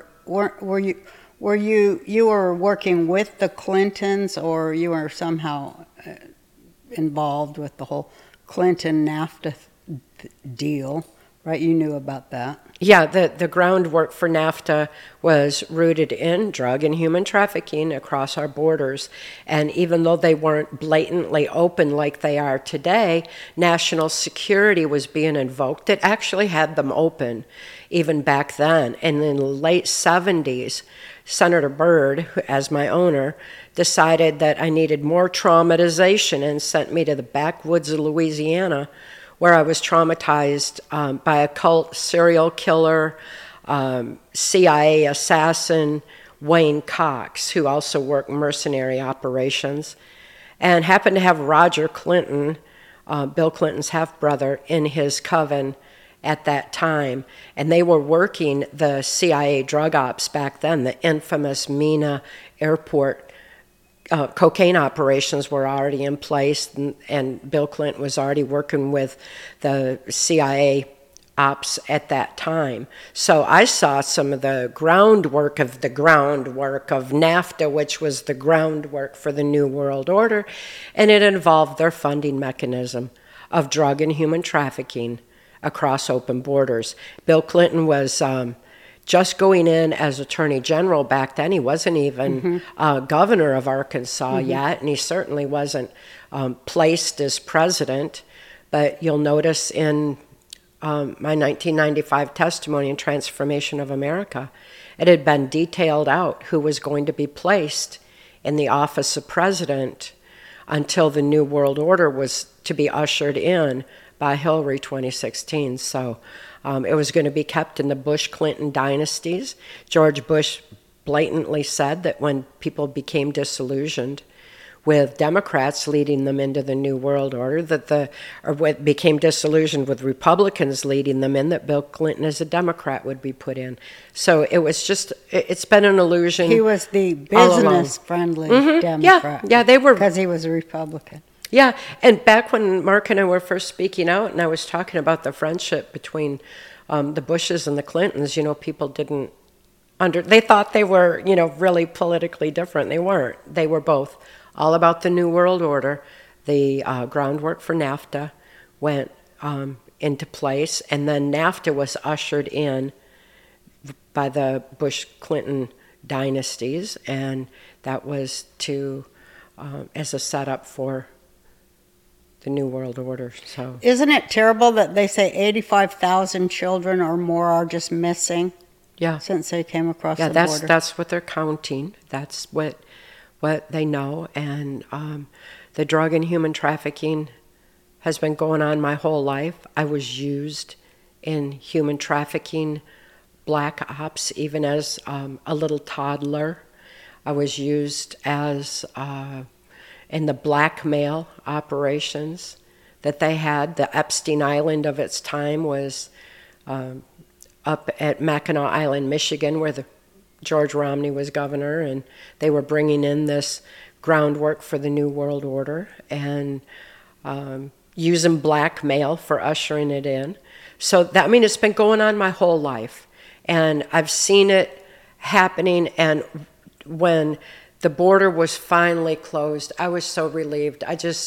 working with the Clintons, or you were somehow involved with the whole Clinton NAFTA deal, right? You knew about that. Yeah, the groundwork for NAFTA was rooted in drug and human trafficking across our borders. And even though they weren't blatantly open like they are today, national security was being invoked. It actually had them open even back then. And in the late 70s, Senator Byrd, as my owner, decided that I needed more traumatization and sent me to the backwoods of Louisiana, where I was traumatized by a cult serial killer, CIA assassin, Wayne Cox, who also worked mercenary operations, and happened to have Roger Clinton, Bill Clinton's half-brother, in his coven at that time. And they were working the CIA drug ops back then, the infamous Mena Airport cocaine operations were already in place, and Bill Clinton was already working with the CIA ops at that time. So I saw some of the groundwork of NAFTA, which was the groundwork for the New World Order, and it involved their funding mechanism of drug and human trafficking across open borders. Bill Clinton was just going in as Attorney General back then. He wasn't even governor of Arkansas yet, and he certainly wasn't placed as president. But you'll notice in my 1995 testimony in Transformation of America, it had been detailed out who was going to be placed in the office of president until the New World Order was to be ushered in by Hillary 2016. So it was going to be kept in the Bush-Clinton dynasties. George Bush blatantly said that when people became disillusioned with Democrats leading them into the New World Order, became disillusioned with Republicans leading them in, that Bill Clinton as a Democrat would be put in. So it was just, it's been an illusion. He was the business-friendly Democrat. Yeah, they were. Because he was a Republican. Yeah, and back when Mark and I were first speaking out, and I was talking about the friendship between the Bushes and the Clintons, people didn't they thought they were, really politically different. They weren't. They were both all about the New World Order. The groundwork for NAFTA went into place, and then NAFTA was ushered in by the Bush-Clinton dynasties, and that was as a setup for the New World Order. So, isn't it terrible that they say 85,000 children or more are just missing? Yeah, since they came across the border. border. That's what they're counting. That's what they know. And the drug and human trafficking has been going on my whole life. I was used in human trafficking, black ops, even as a little toddler. I was used as in the blackmail operations that they had. The Epstein Island of its time was up at Mackinac Island, Michigan, where George Romney was governor, and they were bringing in this groundwork for the New World Order and using blackmail for ushering it in. So it's been going on my whole life, and I've seen it happening. And when the border was finally closed, I was so relieved.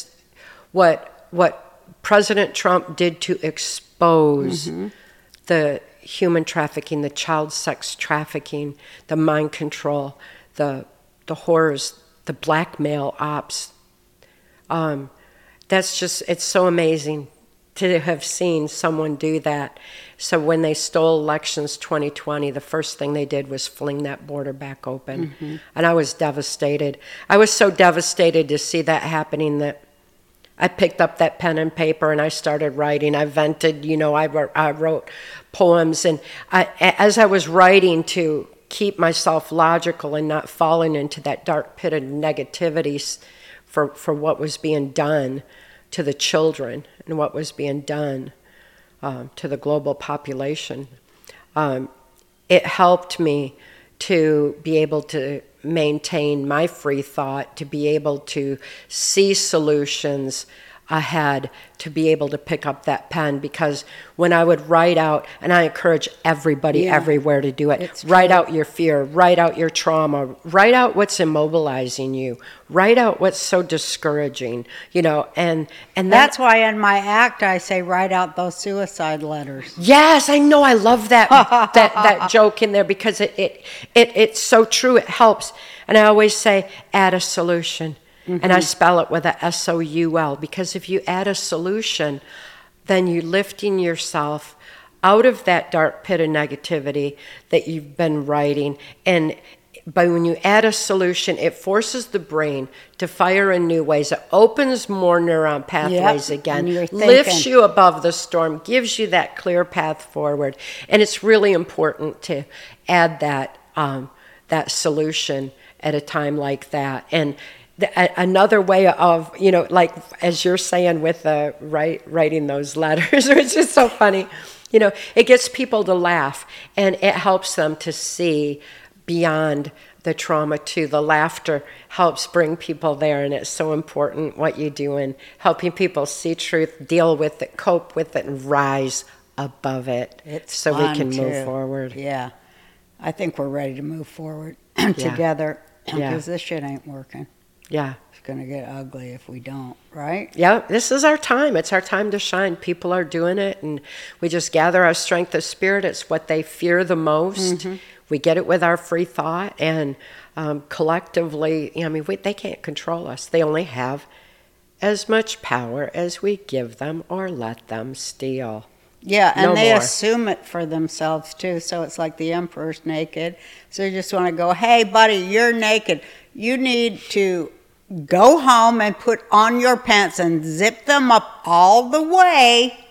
What President Trump did to expose the human trafficking, the child sex trafficking, the mind control, the horrors, the blackmail ops. It's so amazing to have seen someone do that. So when they stole elections 2020, the first thing they did was fling that border back open. And I was devastated. I was so devastated to see that happening that I picked up that pen and paper and I started writing. I vented, I wrote poems. And as I was writing to keep myself logical and not falling into that dark pit of negativity for what was being done to the children and what was being done to the global population, it helped me to be able to maintain my free thought, to be able to see solutions ahead to be able to pick up that pen, because when I would write out, and I encourage everybody everywhere to do it, write out your fear, write out your trauma, write out what's immobilizing you, write out what's so discouraging, and that's why in my act I say write out those suicide letters. Yes, I know, I love that that joke in there, because it's so true, it helps. And I always say add a solution. And I spell it with a SOUL, because if you add a solution, then you're lifting yourself out of that dark pit of negativity that you've been writing. And when you add a solution, it forces the brain to fire in new ways. It opens more neuron pathways again, lifts you above the storm, gives you that clear path forward. And it's really important to add that solution at a time like that. And another way of, like as you're saying with writing those letters, it's just so funny. It gets people to laugh, and it helps them to see beyond the trauma too. The laughter helps bring people there, and it's so important what you do in helping people see truth, deal with it, cope with it, and rise above it. It's so fun we can too. move forward. Yeah. I think we're ready to move forward together, because this shit ain't working. Yeah. It's going to get ugly if we don't, right? Yeah, this is our time. It's our time to shine. People are doing it, and we just gather our strength of spirit. It's what they fear the most. We get it with our free thought, and collectively, they can't control us. They only have as much power as we give them or let them steal. Yeah, and No they more. assume it for themselves too. So it's like the emperor's naked. So you just want to go, hey, buddy, you're naked. You need to go home and put on your pants and zip them up all the way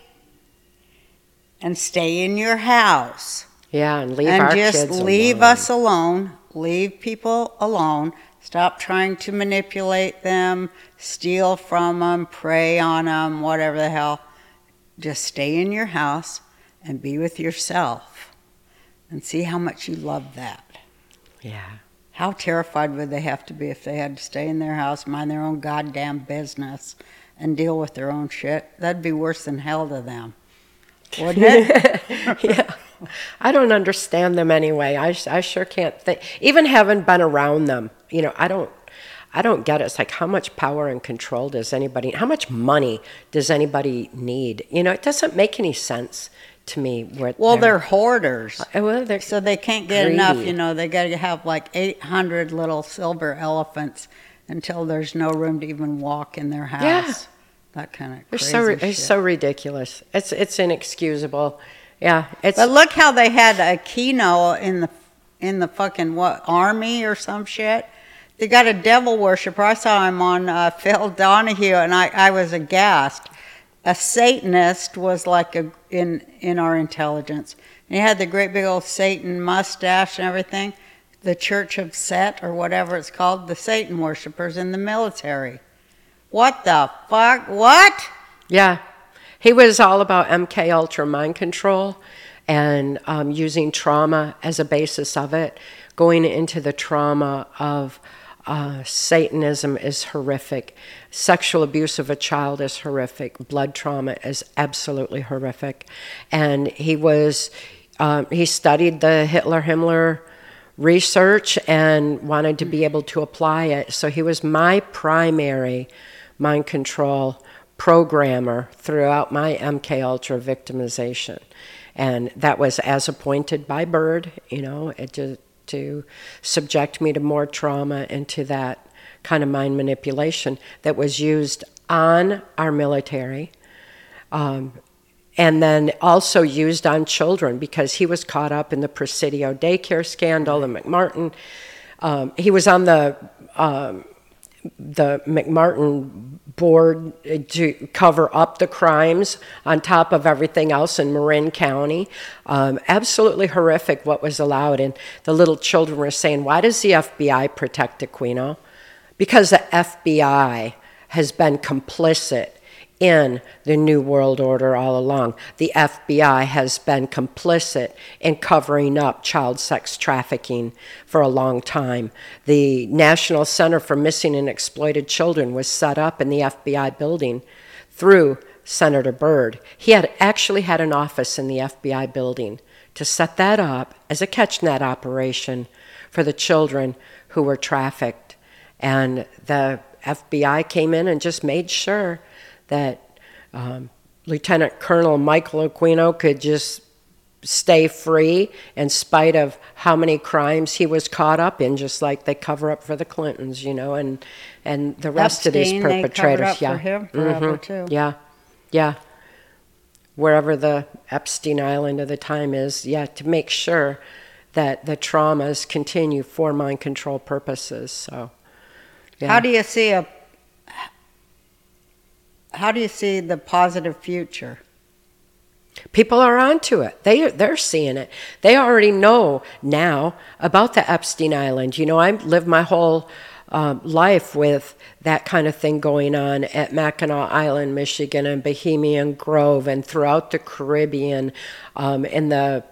and stay in your house. Yeah, and leave And our just kids leave alone. us alone. Leave people alone. Stop trying to manipulate them, steal from them, prey on them, whatever the hell. Just stay in your house and be with yourself and see how much you love that. Yeah. How terrified would they have to be if they had to stay in their house, mind their own goddamn business, and deal with their own shit? That'd be worse than hell to them, wouldn't it? Yeah. I don't understand them anyway. I sure can't think. Even having been around them, I don't get it. It's like, how much power and control does anybody, how much money does anybody need? It doesn't make any sense to me. Well, they're hoarders. They're So they can't get greedy. enough, they got to have like 800 little silver elephants until there's no room to even walk in their house. Yeah. That kind of It's crazy shit. so ridiculous. It's inexcusable. Yeah. But look how they had a Keno in the fucking army or some shit. They got a devil worshiper. I saw him on Phil Donahue, and I was aghast. A Satanist was like in our intelligence. And he had the great big old Satan mustache and everything. The Church of Set, or whatever it's called, the Satan worshippers in the military. What the fuck? What? Yeah. He was all about MK Ultra mind control and using trauma as a basis of it. Going into the trauma of Satanism is horrific. Sexual abuse of a child is horrific. Blood trauma is absolutely horrific. And he studied the Hitler-Himmler research and wanted to be able to apply it. So he was my primary mind control programmer throughout my MK Ultra victimization. And that was as appointed by Byrd, to subject me to more trauma and to that kind of mind manipulation that was used on our military, and then also used on children, because he was caught up in the Presidio daycare scandal and McMartin. He was on the McMartin board to cover up the crimes on top of everything else in Marin County. Absolutely horrific what was allowed. And the little children were saying, why does the FBI protect Aquino? Because the FBI has been complicit in the New World Order all along. The FBI has been complicit in covering up child sex trafficking for a long time. The National Center for Missing and Exploited Children was set up in the FBI building through Senator Byrd. He had actually had an office in the FBI building to set that up as a catch-net operation for the children who were trafficked. And the FBI came in and just made sure that Lieutenant Colonel Michael Aquino could just stay free in spite of how many crimes he was caught up in, just like they cover up for the Clintons, you know, and the rest of these perpetrators. They covered up for him forever too. Yeah. Wherever the Epstein Island of the time is, to make sure that the traumas continue for mind control purposes. So, How do you see the positive future? People are onto it. They're seeing it. They already know now about the Epstein Island. You know, I've lived my whole life with that kind of thing going on at Mackinac Island, Michigan, and Bohemian Grove, and throughout the Caribbean, in the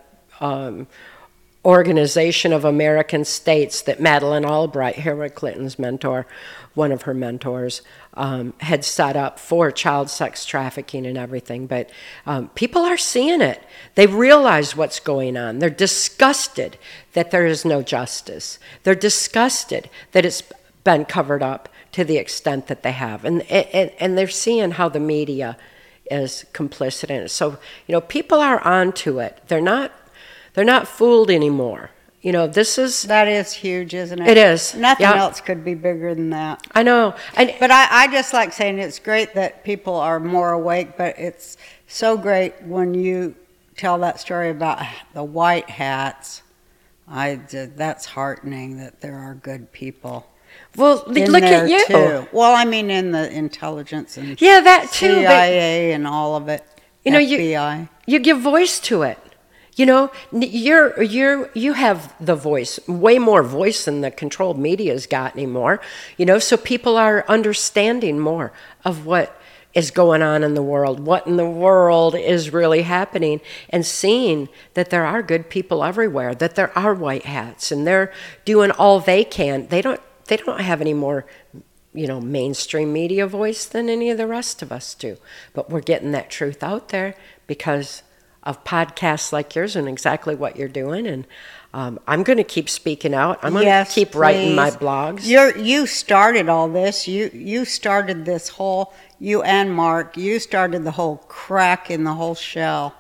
Organization of American States that Madeleine Albright, Hillary Clinton's mentor, one of her mentors, had set up for child sex trafficking and everything. But people are seeing it. They realize what's going on. They're disgusted that there is no justice. They're disgusted that it's been covered up to the extent that they have. And they're seeing how the media is complicit in it. So, you know, people are onto it. They're not fooled anymore. You know, that is huge, isn't it? It is. Nothing else could be bigger than that. I know. But I just like saying it's great that people are more awake, but it's so great when you tell that story about the white hats. That's heartening that there are good people. Well, look at you. Too. Well, I mean, in the intelligence and that too, CIA and all of it. You know, FBI. You give voice to it. You know, you have the voice, way more voice than the controlled media's got anymore. You know, so people are understanding more of what is going on in the world, what in the world is really happening, and seeing that there are good people everywhere, that there are white hats, and they're doing all they can. They don't have any more, you know, mainstream media voice than any of the rest of us do. But we're getting that truth out there because of podcasts like yours and exactly what you're doing. And I'm going to keep speaking out. I'm going to keep writing my blogs. You started all this. You started this whole, you and Mark, you started the whole crack in the whole shell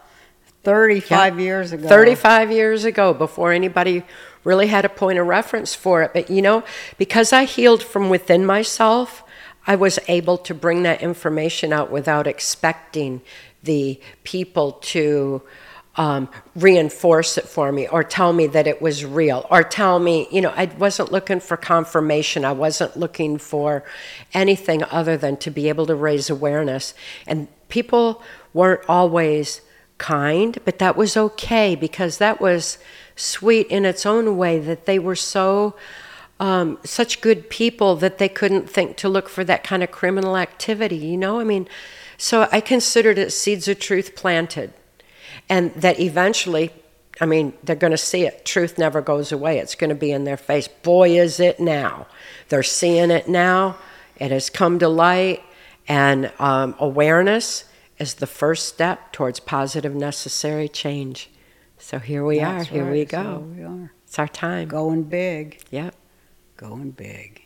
35 years ago. 35 years ago, before anybody really had a point of reference for it. But, you know, because I healed from within myself, I was able to bring that information out without expecting the people to reinforce it for me or tell me that it was real or tell me, you know, I wasn't looking for confirmation. I wasn't looking for anything other than to be able to raise awareness. And people weren't always kind, but that was okay because that was sweet in its own way, that they were so such good people that they couldn't think to look for that kind of criminal activity, you know? I mean, so I considered it seeds of truth planted, and that eventually, I mean, they're going to see it. Truth never goes away. It's going to be in their face. Boy, is it now. They're seeing it now. It has come to light, and awareness is the first step towards positive, necessary change. So here we are. Here we go. So we are. It's our time. Going big. Yep. Going big.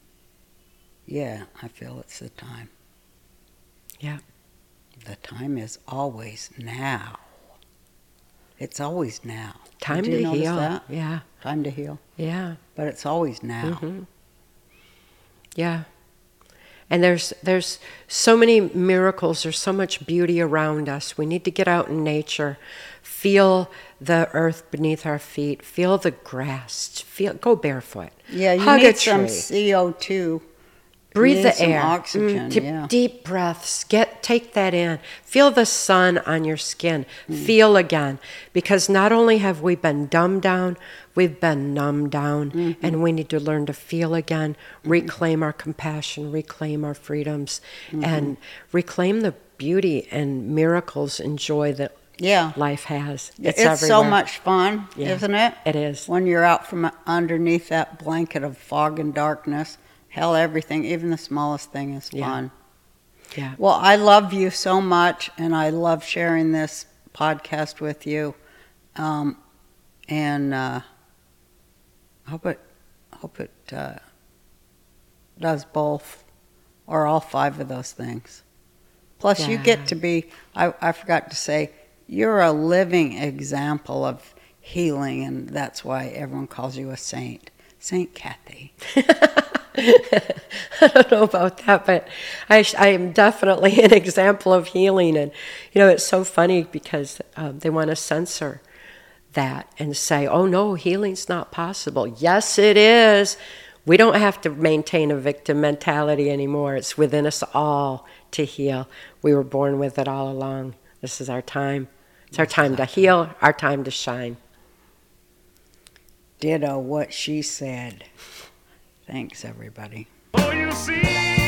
Yeah, I feel it's the time. Yeah. The time is always now. It's always now. Time Did you to notice heal. that? Yeah. Time to heal. Yeah. But it's always now. Mm-hmm. Yeah. And there's so many miracles. There's so much beauty around us. We need to get out in nature, feel the earth beneath our feet, feel the grass, go barefoot. Yeah, you hug need a some tree. CO2. Breathe the some air. Oxygen, Deep breaths. Take that in. Feel the sun on your skin. Feel again. Because not only have we been dumbed down, we've been numbed down. And we need to learn to feel again, reclaim our compassion, reclaim our freedoms, and reclaim the beauty and miracles and joy that life has. It's everywhere. So much fun, isn't it? It is. When you're out from underneath that blanket of fog and darkness. Hell, everything, even the smallest thing is fun. Yeah. Well, I love you so much, and I love sharing this podcast with you. And hope it does both or all 5 of those things. Plus, you get to be, I forgot to say, you're a living example of healing, and that's why everyone calls you a saint. Saint Kathy. I don't know about that, but I am definitely an example of healing. And, it's so funny because they want to censor that and say, oh, no, healing's not possible. Yes, it is. We don't have to maintain a victim mentality anymore. It's within us all to heal. We were born with it all along. This is our time. It's our time to heal, our time to shine. Ditto what she said. Thanks, everybody. Oh, you see.